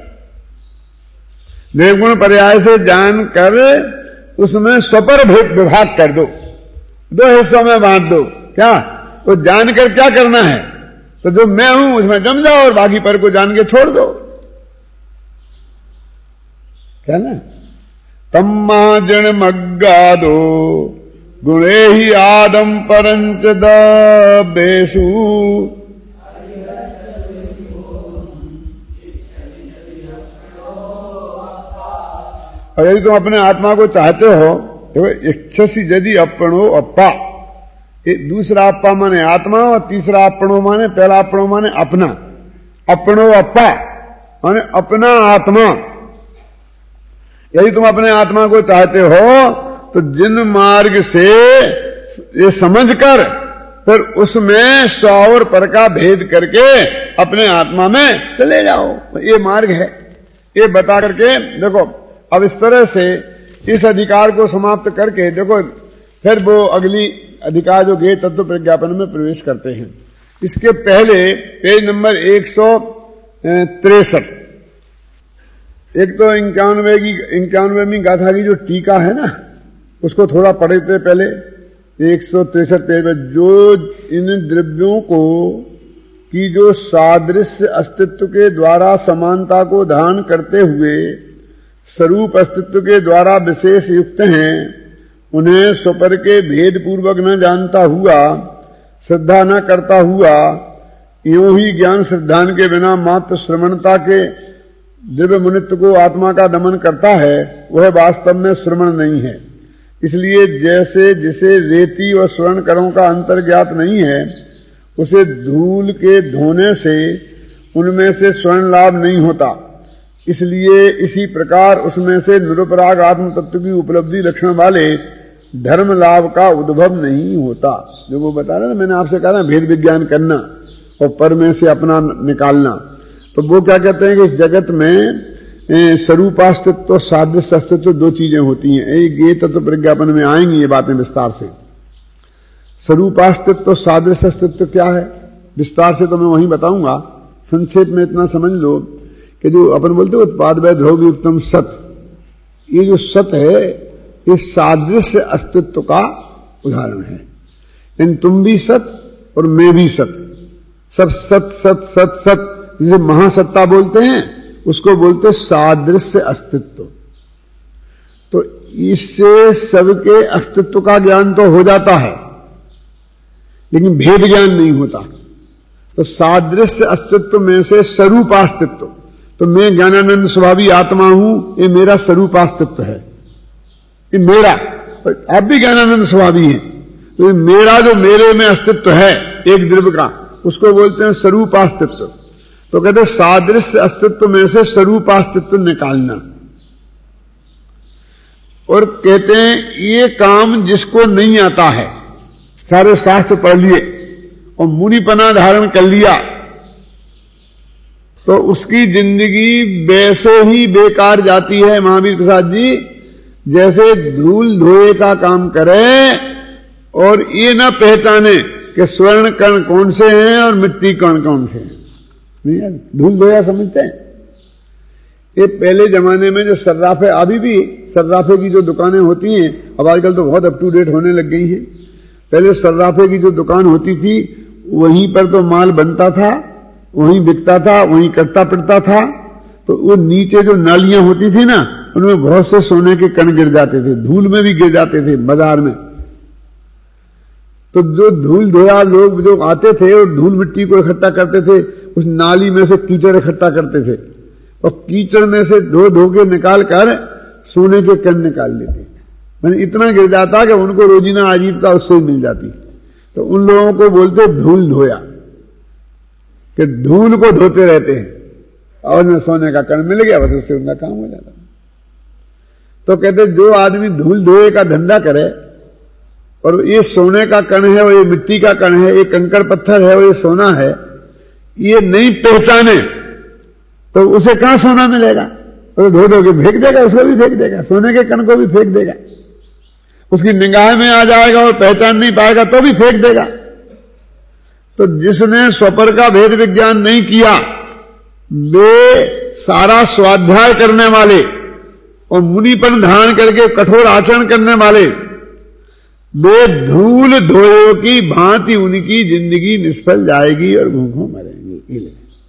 निर्गुण पर्याय से जानकर उसमें स्वपर विभाग कर दो, दो हिस्सों में बांट दो। क्या? तो जानकर क्या करना है, तो जो मैं हूं उसमें जम जाओ और बाकी पर को जान के छोड़ दो। क्या ना, तम्मा जन मग्गादो गुणे ही आदम परंच देशु। और यदि तुम अपने आत्मा को चाहते हो तो इच्छसी यदि अपनो अप्पा, दूसरा अप्पा माने आत्मा और तीसरा अपनो माने, पहला अपनो माने अपना, अपनो अप्पा माने अपना आत्मा। यदि तुम अपने आत्मा को चाहते हो तो जिन मार्ग से ये समझकर फिर उसमें स्व और पर का भेद करके अपने आत्मा में चले जाओ, ये मार्ग है। ये बता करके देखो, अब इस तरह से इस अधिकार को समाप्त करके देखो फिर वो अगली अधिकार जो गे तत्व प्रज्ञापन में प्रवेश करते हैं। इसके पहले पेज नंबर एक सौ तिरसठ, एक तो इक्यानवे की इक्यानवेवीं गाथा की जो टीका है ना, उसको थोड़ा पढ़े थे पहले। एक सौ तिरसठ पेज में जो इन द्रव्यों को की जो सादृश्य अस्तित्व के द्वारा समानता को धारण करते हुए स्वरूप अस्तित्व के द्वारा विशेष युक्त हैं, उन्हें स्वपर के भेद पूर्वक न जानता हुआ, श्रद्धा न करता हुआ, यूं ही ज्ञान श्रद्धान के बिना मात्र श्रवणता के दिव्य मुनित्व को आत्मा का दमन करता है, वह वास्तव में श्रवण नहीं है। इसलिए जैसे जिसे रेती व स्वर्ण करों का अंतर ज्ञात नहीं है, उसे धूल के धोने से उनमें से स्वर्ण लाभ नहीं होता। इसलिए इसी प्रकार उसमें से निरुपराग आत्म तत्व की उपलब्धि लक्षण वाले धर्म लाभ का उद्भव नहीं होता। जो वो बता रहे ना, मैंने आपसे कहा ना, भेद विज्ञान करना और पर में से अपना निकालना। तो वो क्या कहते हैं कि इस जगत में स्वरूपास्तित्व सादृश्य अस्तित्व दो चीजें होती हैं। एक ये तत्व प्रज्ञापन में आएंगी ये बातें विस्तार से। स्वरूपास्तित्व सादृश्य अस्तित्व क्या है विस्तार से तो मैं वहीं बताऊंगा। संक्षेप में इतना समझ लो कि जो अपन बोलते हो उत्पाद वै ध्रुव युक्तम सत, ये जो सत है ये सादृश्य अस्तित्व का उदाहरण है। इन तुम भी सत और मैं भी सत, सब सत सत सत सत, जिसे महासत्ता बोलते हैं उसको बोलते सादृश्य अस्तित्व। तो इससे सबके अस्तित्व का ज्ञान तो हो जाता है लेकिन भेद ज्ञान नहीं होता। तो सादृश्य अस्तित्व में से स्वरूपास्तित्व, तो मैं ज्ञानानंद स्वभावी आत्मा हूं, ये मेरा स्वरूपास्तित्व है, ये मेरा। आप भी ज्ञानानंद स्वभावी हैं, तो ये मेरा जो मेरे में अस्तित्व है एक द्रव्य का, उसको बोलते हैं स्वरूपास्तित्व। तो कहते हैं सादृश्य अस्तित्व में से स्वरूपास्तित्व निकालना। और कहते हैं ये काम जिसको नहीं आता है, सारे शास्त्र पढ़ लिए और मुनिपना धारण कर लिया, तो उसकी जिंदगी वैसे ही बेकार जाती है महावीर प्रसाद जी, जैसे धूल धोए का काम करे और ये ना पहचाने कि स्वर्ण कण कौन से हैं और मिट्टी कण कौन से हैं। नहीं यार, धूल धोया समझते हैं। ये पहले जमाने में जो सर्राफे, अभी भी सर्राफे की जो दुकानें होती हैं, अब आजकल तो बहुत अप टू डेट होने लग गई हैं। पहले सर्राफे की जो दुकान होती थी वहीं पर तो माल बनता था, वहीं बिकता था, वहीं कटता पिटता था। तो वो नीचे जो नालियां होती थी ना, उनमें बहुत से सोने के कण गिर जाते थे, धूल में भी गिर जाते थे बाजार में। तो जो धूल धोया लोग जो आते थे और धूल मिट्टी को इकट्ठा करते थे, उस नाली में से कीचड़ इकट्ठा करते थे और कीचड़ में से धो धो के निकाल कर सोने के कण निकाल लेते। मैंने इतना गिर जाता कि उनको रोजीना आजीविका उससे ही मिल जाती। तो उन लोगों को बोलते धूल धोया, कि धूल को धोते रहते हैं और न सोने का कण मिल गया, बस उससे उनका काम हो जाता। तो कहते जो आदमी धूल धोए का धंधा करे और ये सोने का कण है और ये मिट्टी का कण है, ये कंकड़ पत्थर है और ये सोना है, ये नहीं पहचाने तो उसे कहां सोना मिलेगा? तो धो धो के फेंक देगा, उसको भी फेंक देगा, सोने के कण को भी फेंक देगा। उसकी निगाह में आ जाएगा और पहचान नहीं पाएगा तो भी फेंक देगा। तो जिसने स्वपर का भेद विज्ञान नहीं किया, वे सारा स्वाध्याय करने वाले और मुनिपन धारण करके कठोर आचरण करने वाले, वे धूल धोयों की भांति उनकी जिंदगी निष्फल जाएगी और भूखों मरेंगे।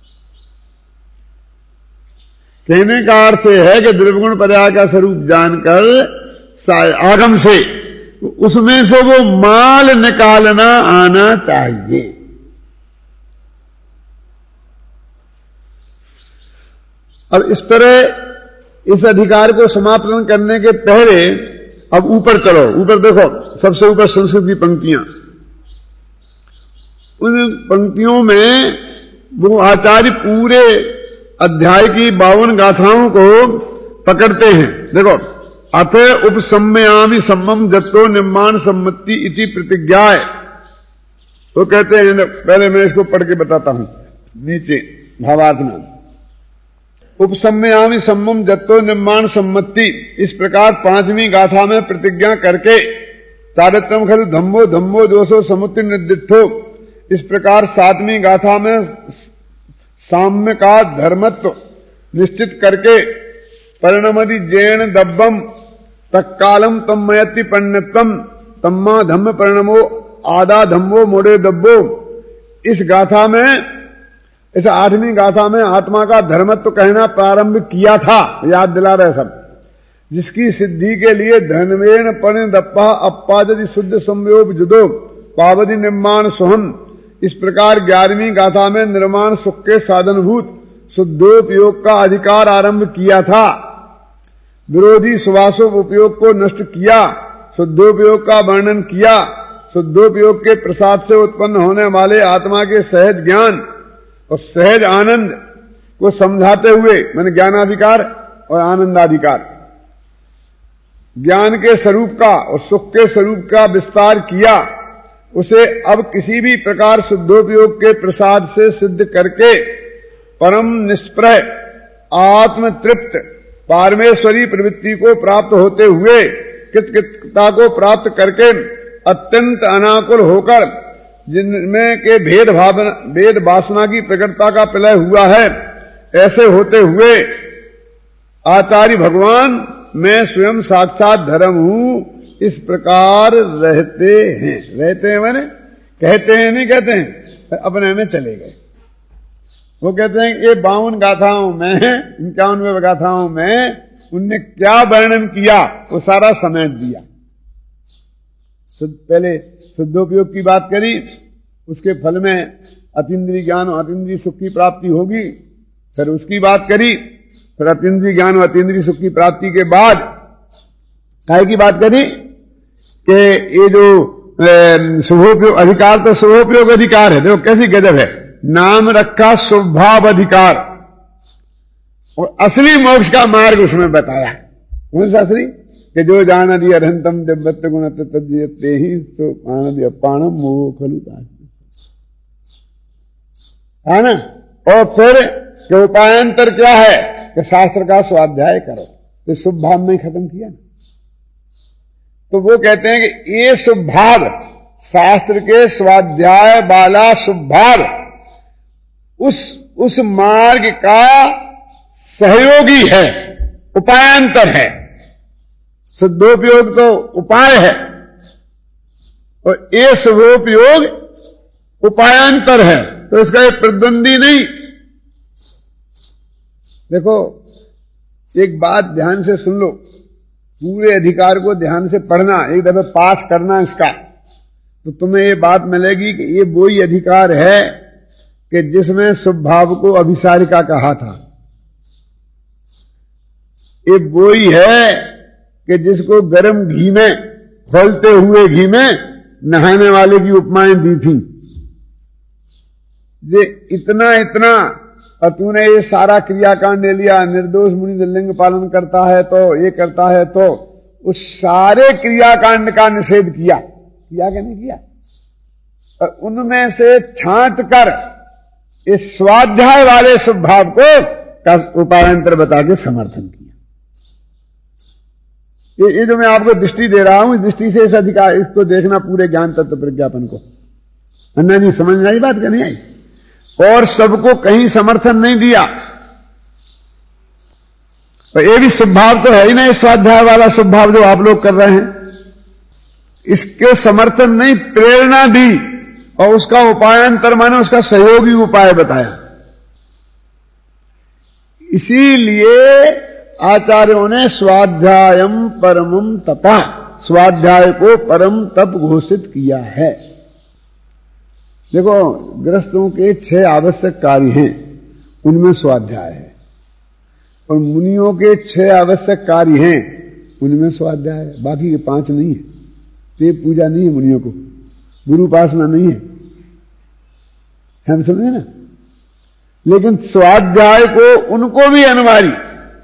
कहने का अर्थ है कि द्रव्यगुण पर्याय का स्वरूप जानकर आगम से उसमें से वो माल निकालना आना चाहिए। अब इस तरह इस अधिकार को समापन करने के पहले अब ऊपर चलो, ऊपर देखो, सबसे ऊपर संस्कृत की पंक्तियां। उन पंक्तियों में वो आचार्य पूरे अध्याय की बावन गाथाओं को पकड़ते हैं। देखो, अथ उपसम्मयामि सम्मम जत्तो निर्माण सम्मति इति प्रतिज्ञा है। तो कहते हैं, पहले मैं इसको पढ़ के बताता हूं नीचे भावार्थ में। उपसम्मयामि सम्मम जत्तो निर्माण सम्मति, इस प्रकार पांचवी गाथा में प्रतिज्ञा करके चारित्रम खलु धम्मो धम्मो दोषो समुद्र निर्दिष्टो, इस प्रकार सातवीं गाथा में साम्य का धर्मत्व निश्चित करके परिणमति जैन दब्बम तत्कालम तम्मयति पंडितम तम्मा धम्म परिणमो आदा धम्मो मोड़े दब्बो, इस गाथा में, इस आठवीं गाथा में आत्मा का धर्मत्व कहना प्रारंभ किया था। याद दिला रहे सब। जिसकी सिद्धि के लिए धनवेन परिणदप्पा अप्पादि शुद्ध संयोग जुदो पावधि निर्माण सोहम, इस प्रकार ग्यारहवीं गाथा में निर्माण सुख के साधनभूत शुद्धोपयोग का अधिकार आरंभ किया था। विरोधी सुवासों उपयोग को नष्ट किया, शुद्धोपयोग का वर्णन किया, शुद्धोपयोग के प्रसाद से उत्पन्न होने वाले आत्मा के सहज ज्ञान और सहज आनंद को समझाते हुए, मैंने ज्ञानाधिकार और आनंदाधिकार, ज्ञान के स्वरूप का और सुख के स्वरूप का विस्तार किया, उसे अब किसी भी प्रकार शुद्धोपयोग के प्रसाद से सिद्ध करके परम निष्प्रह आत्म तृप्त पारमेश्वरी प्रवृत्ति को प्राप्त होते हुए कृतकृत्यता को प्राप्त करके अत्यंत अनाकुल होकर जिनमें के भेद भावना भेद वासना की प्रकटता का प्रलय हुआ है, ऐसे होते हुए आचार्य भगवान मैं स्वयं साक्षात धर्म हूं, इस प्रकार रहते हैं। रहते हैं मैंने कहते हैं, नहीं कहते हैं, अपने में चले गए। वो कहते हैं ये बावन गाथाओं में, इक्यावनवे गाथाओं में उनने क्या वर्णन किया वो सारा समेट दिया। पहले शुद्धोपयोग की बात करी, उसके फल में अतीन्द्रिय ज्ञान और अतीन्द्रिय सुख की प्राप्ति होगी, फिर उसकी बात करी, फिर अतीन्द्रिय ज्ञान और अतीन्द्रिय सुख की प्राप्ति के बाद काय की बात करी कि ये जो शुभोपयोग अधिकार, तो शुभोपयोग अधिकार है, देखो कैसी गजब है, नाम रखा स्वभाव अधिकार, और असली मोक्ष का मार्ग उसमें बताया। कौन सा असली? कि जो जानदि अरहंतम दिव्यत्व गुण तद्यते ही तो आनंद अपाणम मोह खलु है ना। और फिर कि उपायांतर क्या है कि शास्त्र का स्वाध्याय करो, तो शुभ भाव में खत्म किया ना। तो वो कहते हैं कि ये शुभ भाव, शास्त्र के स्वाध्याय वाला शुभ भाव उस उस मार्ग का सहयोगी है, उपायांतर है। शुद्धोपयोग तो उपाय है और ये शुभोपयोग उपायांतर है, तो इसका एक प्रतिद्वंदी नहीं। देखो एक बात ध्यान से सुन लो, पूरे अधिकार को ध्यान से पढ़ना, एक दफे पाठ करना इसका, तो तुम्हें ये बात मिलेगी कि ये वही अधिकार है कि जिसमें शुभ भाव को अभिसारिका कहा था। ये वही है कि जिसको गर्म घी में, खोलते हुए घी में नहाने वाले की उपमाएं दी थी। ये इतना इतना, और तूने ये सारा क्रियाकांड ले लिया, निर्दोष मुनि लिंग पालन करता है तो ये करता है, तो उस सारे क्रियाकांड का निषेध किया, किया कि नहीं किया? और उनमें से छांट कर इस स्वाध्याय वाले शुभ भाव को उपायांतर बता के समर्थन किया। ये, ये जो मैं आपको दृष्टि दे रहा हूं, इस दृष्टि से इस अधिकार, इसको देखना पूरे ज्ञान तत्व प्रज्ञापन को। अन्ना जी समझ में आई बात क्या नहीं आई? और सबको कहीं समर्थन नहीं दिया। और ये भी शुभ भाव तो है ही नहीं, स्वाध्याय वाला शुभ भाव जो आप लोग कर रहे हैं, इसके समर्थन नहीं, प्रेरणा दी और उसका उपायांतर माने उसका सहयोगी उपाय बताया। इसीलिए आचार्यों ने स्वाध्यायम परमम तपा, स्वाध्याय को परम तप घोषित किया है। देखो गृहस्थों के छह आवश्यक कार्य हैं, उनमें स्वाध्याय है, और मुनियों के छह आवश्यक कार्य हैं, उनमें स्वाध्याय है, बाकी के पांच नहीं है। देव पूजा नहीं है मुनियों को, गुरु उपासना नहीं है, हम समझे ना। लेकिन स्वाध्याय को उनको भी अनिवार्य,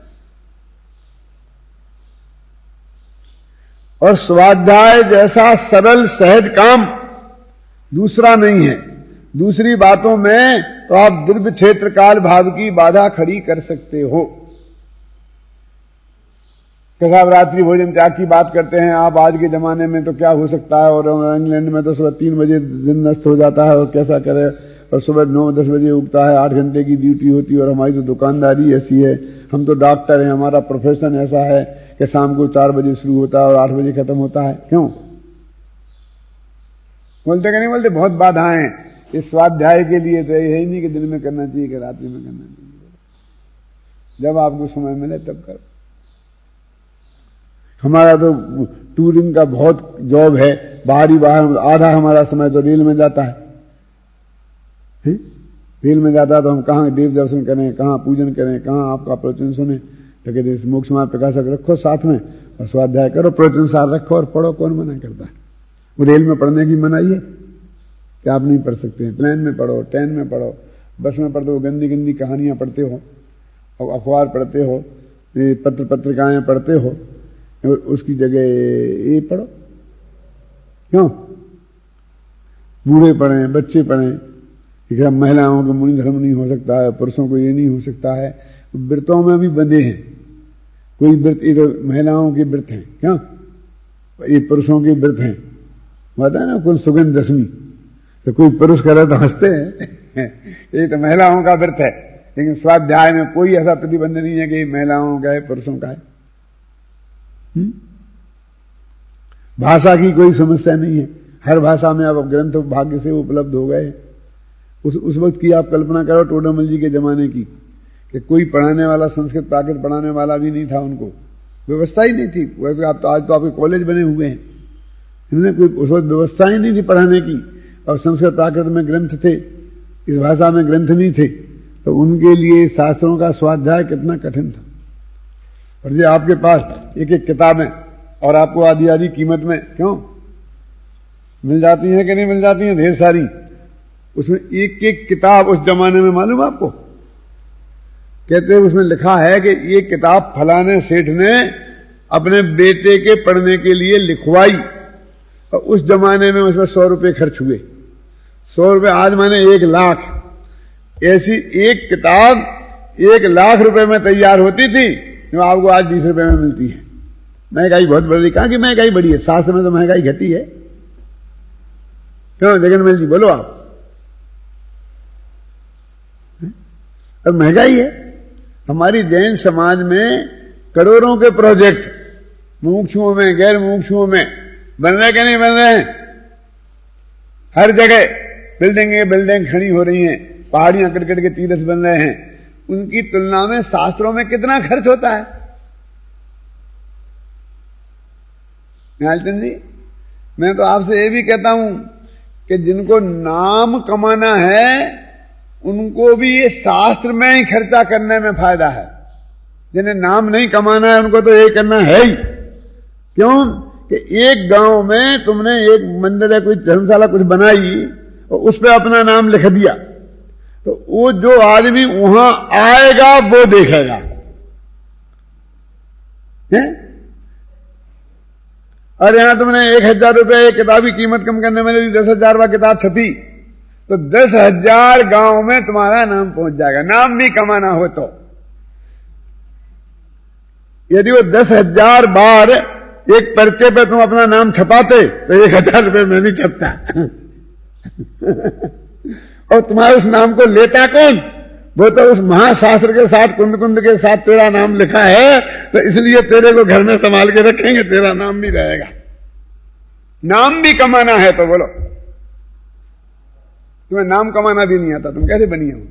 और स्वाध्याय जैसा सरल सहज काम दूसरा नहीं है। दूसरी बातों में तो आप दिव्य क्षेत्र काल भाव की बाधा खड़ी कर सकते हो। साहब रात्रि भोजन त्याग की बात करते हैं आप, आज के जमाने में तो क्या हो सकता है, और इंग्लैंड में तो सुबह तीन बजे दिन नष्ट हो जाता है, और कैसा करे, और सुबह नौ दस बजे उगता है, आठ घंटे की ड्यूटी होती है, और हमारी तो दुकानदारी ऐसी है, हम तो डॉक्टर हैं, हमारा प्रोफेशन ऐसा है कि शाम को चार बजे शुरू होता है और आठ बजे खत्म होता है। क्यों बोलते कि नहीं बोलते? बहुत बाधाएं इस स्वाध्याय के लिए। तो ये है ही नहीं कि दिन में करना चाहिए कि रात्रि में करना चाहिए, जब आपको समय मिले तब करो। हमारा तो टूरिंग का बहुत जॉब है, बाहरी बाहर, आधा हमारा समय तो रेल में जाता है, है? रेल में जाता है तो हम कहाँ देव दर्शन करें, कहाँ पूजन करें, कहाँ आपका प्रवचन सुने। तो कहते मोक्ष मार्ग प्रकाशक रखो साथ में, और स्वाध्याय करो, प्रवचन सार रखो और पढ़ो, कौन मना करता है? रेल में पढ़ने की मनाही है कि आप नहीं पढ़ सकते हैं। प्लेन में पढ़ो, ट्रेन में पढ़ो, बस में पढ़ते हो, गंदी गंदी कहानियां पढ़ते हो, और अखबार पढ़ते हो, पत्र पत्रिकाएं पढ़ते हो, उसकी जगह ये पढ़ो। क्यों? बूढ़े पढ़ें, बच्चे पढ़ें, महिलाओं को मुनि धर्म नहीं हो सकता है, पुरुषों को ये नहीं हो सकता है। व्रतों में भी बंधे हैं। कोई व्रत ये तो महिलाओं के व्रत हैं, क्यों? ये पुरुषों के व्रत हैं। बता ना कुल सुगंध दशमी, तो कोई पुरुष करे तो हंसते हैं ये तो महिलाओं का व्रत है। लेकिन स्वाध्याय में कोई ऐसा प्रतिबंध नहीं है कि महिलाओं का है, पुरुषों का है। हुँ? भाषा की कोई समस्या नहीं है। हर भाषा में अब ग्रंथ भाग्य से उपलब्ध हो गए। उस उस वक्त की आप कल्पना करो, टोडामल जी के जमाने की, कि कोई पढ़ाने वाला, संस्कृत प्राकृत पढ़ाने वाला भी नहीं था, उनको व्यवस्था ही नहीं थी। वैसे आप तो आज तो आपके कॉलेज बने हुए हैं, इन्होंने कोई उस वक्त व्यवस्था ही नहीं थी पढ़ाने की। और संस्कृत प्राकृत में ग्रंथ थे, इस भाषा में ग्रंथ नहीं थे, तो उनके लिए शास्त्रों का स्वाध्याय कितना कठिन था। और ये आपके पास एक एक किताबें, और आपको आधी आधी कीमत में क्यों मिल जाती हैं कि नहीं मिल जाती हैं, ढेर सारी। उसमें एक एक किताब उस जमाने में मालूम आपको, कहते हैं उसमें लिखा है कि ये किताब फलाने सेठ ने अपने बेटे के पढ़ने के लिए लिखवाई, और उस जमाने में उसमें सौ रुपए खर्च हुए। सौ रुपए आज माने एक लाख। ऐसी एक किताब एक लाख रुपए में तैयार होती थी, जो आपको आज बीस रुपए में मिलती है। महंगाई बहुत बढ़ी। कहां की महंगाई बढ़ी है? शास्त्र में तो महंगाई घटी है। क्यों जगन्मल जी बोलो आप? अब महंगाई है। हमारी जैन समाज में करोड़ों के प्रोजेक्ट मुमुक्षुओं में, गैर मुमुक्षुओं में बन रहे कि नहीं बन रहे हैं? हर जगह बिल्डिंगें बिल्डिंग खड़ी हो रही हैं, पहाड़ियां कट कट के तीर्थ बन रहे हैं। उनकी तुलना में शास्त्रों में कितना खर्च होता है? निहालचंद जी, मैं तो आपसे ये भी कहता हूं कि जिनको नाम कमाना है उनको भी ये शास्त्र में ही खर्चा करने में फायदा है। जिन्हें नाम नहीं कमाना है उनको तो ये करना है ही। क्यों कि एक गांव में तुमने एक मंदिर या कोई धर्मशाला कुछ बनाई और उस पर अपना नाम लिख दिया, तो वो जो आदमी वहां आएगा वो देखेगा है? और यहां तुमने एक हजार रुपये एक किताब की कीमत कम करने में यदि दस हजार वाली किताब छपी, तो दस हजार गांव में तुम्हारा नाम पहुंच जाएगा। नाम भी कमाना हो तो यदि वो दस हजार बार एक पर्चे पे तुम अपना नाम छपाते तो एक हजार रुपये में भी छपता और तुम्हारे उस नाम को लेता कौन? वो तो उस महाशास्त्र के साथ कुंद कुंद के साथ तेरा नाम लिखा है, तो इसलिए तेरे को घर में संभाल के रखेंगे, तेरा नाम भी रहेगा। नाम भी कमाना है तो बोलो, तुम्हें नाम कमाना भी नहीं आता, तुम कैसे बनी हो?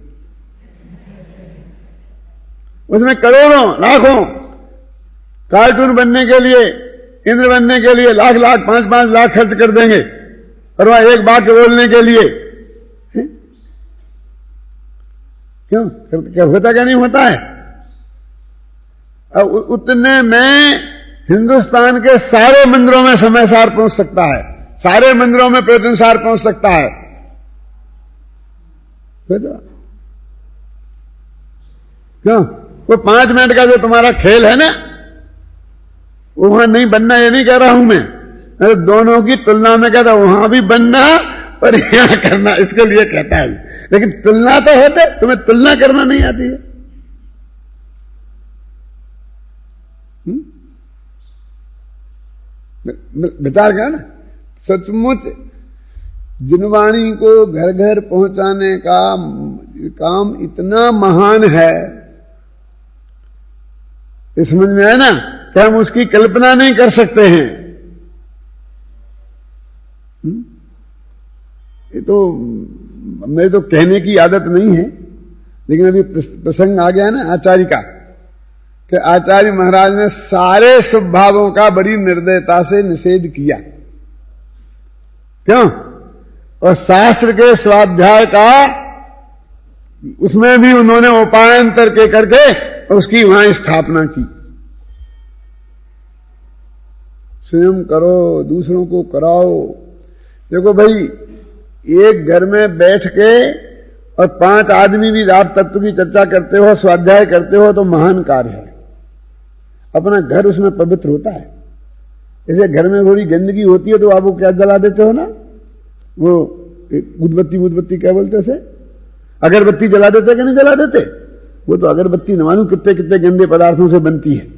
उसमें करोड़ों लाखों, कार्टून बनने के लिए, इंद्र बनने के लिए लाख लाख पांच पांच लाख खर्च कर देंगे, और वहां एक वाक्य बोलने के लिए क्यों? क्या होता क्या नहीं होता है? अब उतने में हिंदुस्तान के सारे मंदिरों में समय सार पहुंच सकता है, सारे मंदिरों में प्रतिदिन सार पहुंच सकता है। क्यों? वो पांच मिनट का जो तुम्हारा खेल है ना, वहां नहीं बनना, ये नहीं कह रहा हूं मैं, मैं दोनों की तुलना में कहता हूं, वहां भी बनना और यहां करना, इसके लिए कहता है। लेकिन तुलना तो होते, तुम्हें तुलना करना नहीं आती है। विचार क्या ना, सचमुच जिनवाणी को घर घर पहुंचाने का काम इतना महान है, इस समझ में है ना, कि हम उसकी कल्पना नहीं कर सकते हैं। ये तो मेरे तो कहने की आदत नहीं है, लेकिन अभी प्रसंग आ गया ना आचार्य का, कि आचार्य महाराज ने सारे शुभ भावों का बड़ी निर्दयता से निषेध किया। क्यों? और शास्त्र के स्वाध्याय का उसमें भी उन्होंने उपायांतर के करके उसकी वहां स्थापना की। स्वयं करो, दूसरों को कराओ, देखो भाई, एक घर में बैठ के और पांच आदमी भी रात तत्व की चर्चा करते हो, स्वाध्याय करते हो, तो महान कार्य है। अपना घर उसमें पवित्र होता है। जैसे घर में थोड़ी गंदगी होती है तो आप वो क्या जला देते हो ना, वो उदबत्ती उदबत्ती क्या बोलते उसे, अगरबत्ती जला देते कि नहीं जला देते? वो तो अगरबत्ती न मालूम कितने कितने गंदे पदार्थों से बनती है।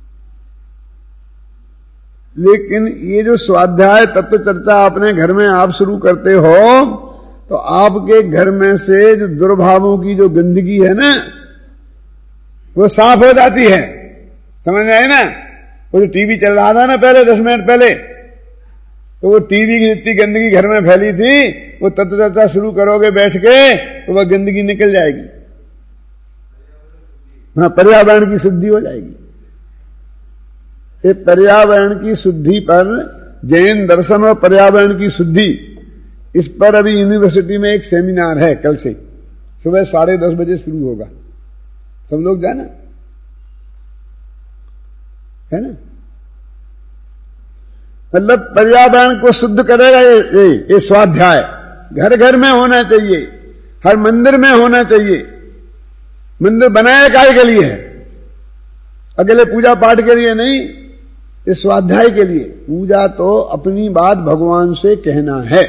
लेकिन ये जो स्वाध्याय तत्व चर्चा अपने घर में आप शुरू करते हो, तो आपके घर में से जो दुर्भावों की जो गंदगी है ना, वो साफ हो जाती है। समझ में आए ना? वो जो टीवी चल रहा था ना पहले, दस मिनट पहले, तो वो टीवी की जितनी गंदगी घर में फैली थी, वो तत्व चर्चा शुरू करोगे बैठ के तो वह गंदगी निकल जाएगी। हाँ, पर्यावरण की शुद्धि हो जाएगी। ये पर्यावरण की शुद्धि पर, जैन दर्शन और पर्यावरण की शुद्धि, इस पर अभी यूनिवर्सिटी में एक सेमिनार है। कल से सुबह साढ़े दस बजे शुरू होगा, सब लोग जाना, है ना? मतलब पर्यावरण को शुद्ध करेगा ये ये, ये स्वाध्याय। घर घर में होना चाहिए, हर मंदिर में होना चाहिए। मंदिर बनाया काय के लिए है? अकेले पूजा पाठ के लिए नहीं, इस स्वाध्याय के लिए। पूजा तो अपनी बात भगवान से कहना है।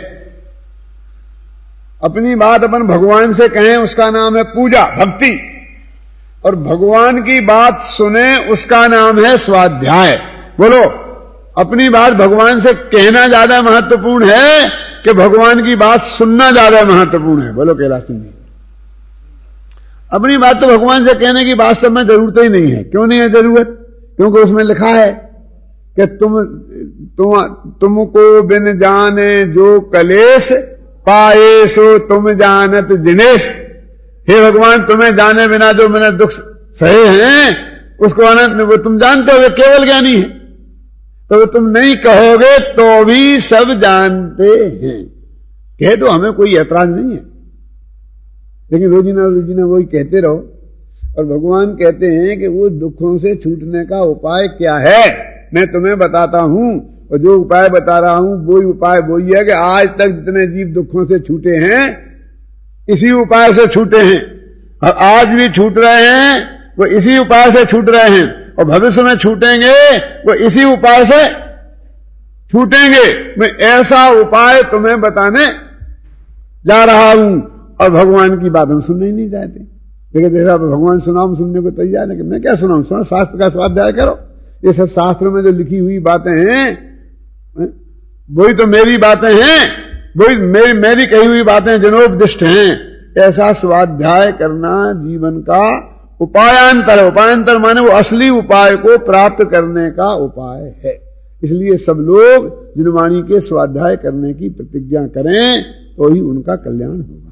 अपनी बात अपन भगवान से कहें, उसका नाम है पूजा, भक्ति। और भगवान की बात सुने, उसका नाम है स्वाध्याय। बोलो, अपनी बात भगवान से कहना ज्यादा महत्वपूर्ण है कि भगवान की बात सुनना ज्यादा महत्वपूर्ण है? बोलो कैलाश सिंह जी। अपनी बात तो भगवान से कहने की वास्तव में जरूरत ही नहीं है। क्यों नहीं है जरूरत? क्योंकि उसमें लिखा है कि तुम तुम तुमको बिन जाने जो कलेश पाए सो तुम जानत जिनेश। हे भगवान, तुम्हें जाने बिना जो मैंने दुख सहे हैं, उसको अनंत वो तुम जानते हो, वे केवल ज्ञानी है। तो तुम नहीं कहोगे तो भी सब जानते हैं। कहे तो हमें कोई ऐतराज नहीं है, लेकिन रोजीना रोजीना वही कहते रहो। और भगवान कहते हैं कि वो दुखों से छूटने का उपाय क्या है, मैं तुम्हें बताता हूं। और जो उपाय बता रहा हूं वही उपाय वही है कि आज तक जितने जीव दुखों से छूटे हैं, इसी उपाय से छूटे हैं, और आज भी छूट रहे हैं, वो इसी उपाय से छूट रहे हैं, और भविष्य में छूटेंगे, वो इसी उपाय से छूटेंगे। मैं ऐसा उपाय तुम्हें बताने जा रहा हूं, और भगवान की बात हम सुनने ही नहीं चाहते। लेकिन देखा भगवान सुनाऊं, सुनने को तैयार है कि मैं क्या सुनाऊं? सुनो, शास्त्र का स्वाध्याय करो। ये सब शास्त्र में जो लिखी हुई बातें हैं, वही तो मेरी बातें हैं, वही मेरी मेरी कही हुई बातें जनोपदिष्ट हैं। ऐसा स्वाध्याय करना जीवन का उपायांतर है। उपायांतर माने वो असली उपाय को प्राप्त करने का उपाय है। इसलिए सब लोग जिनवाणी के स्वाध्याय करने की प्रतिज्ञा करें, तो ही उनका कल्याण होगा।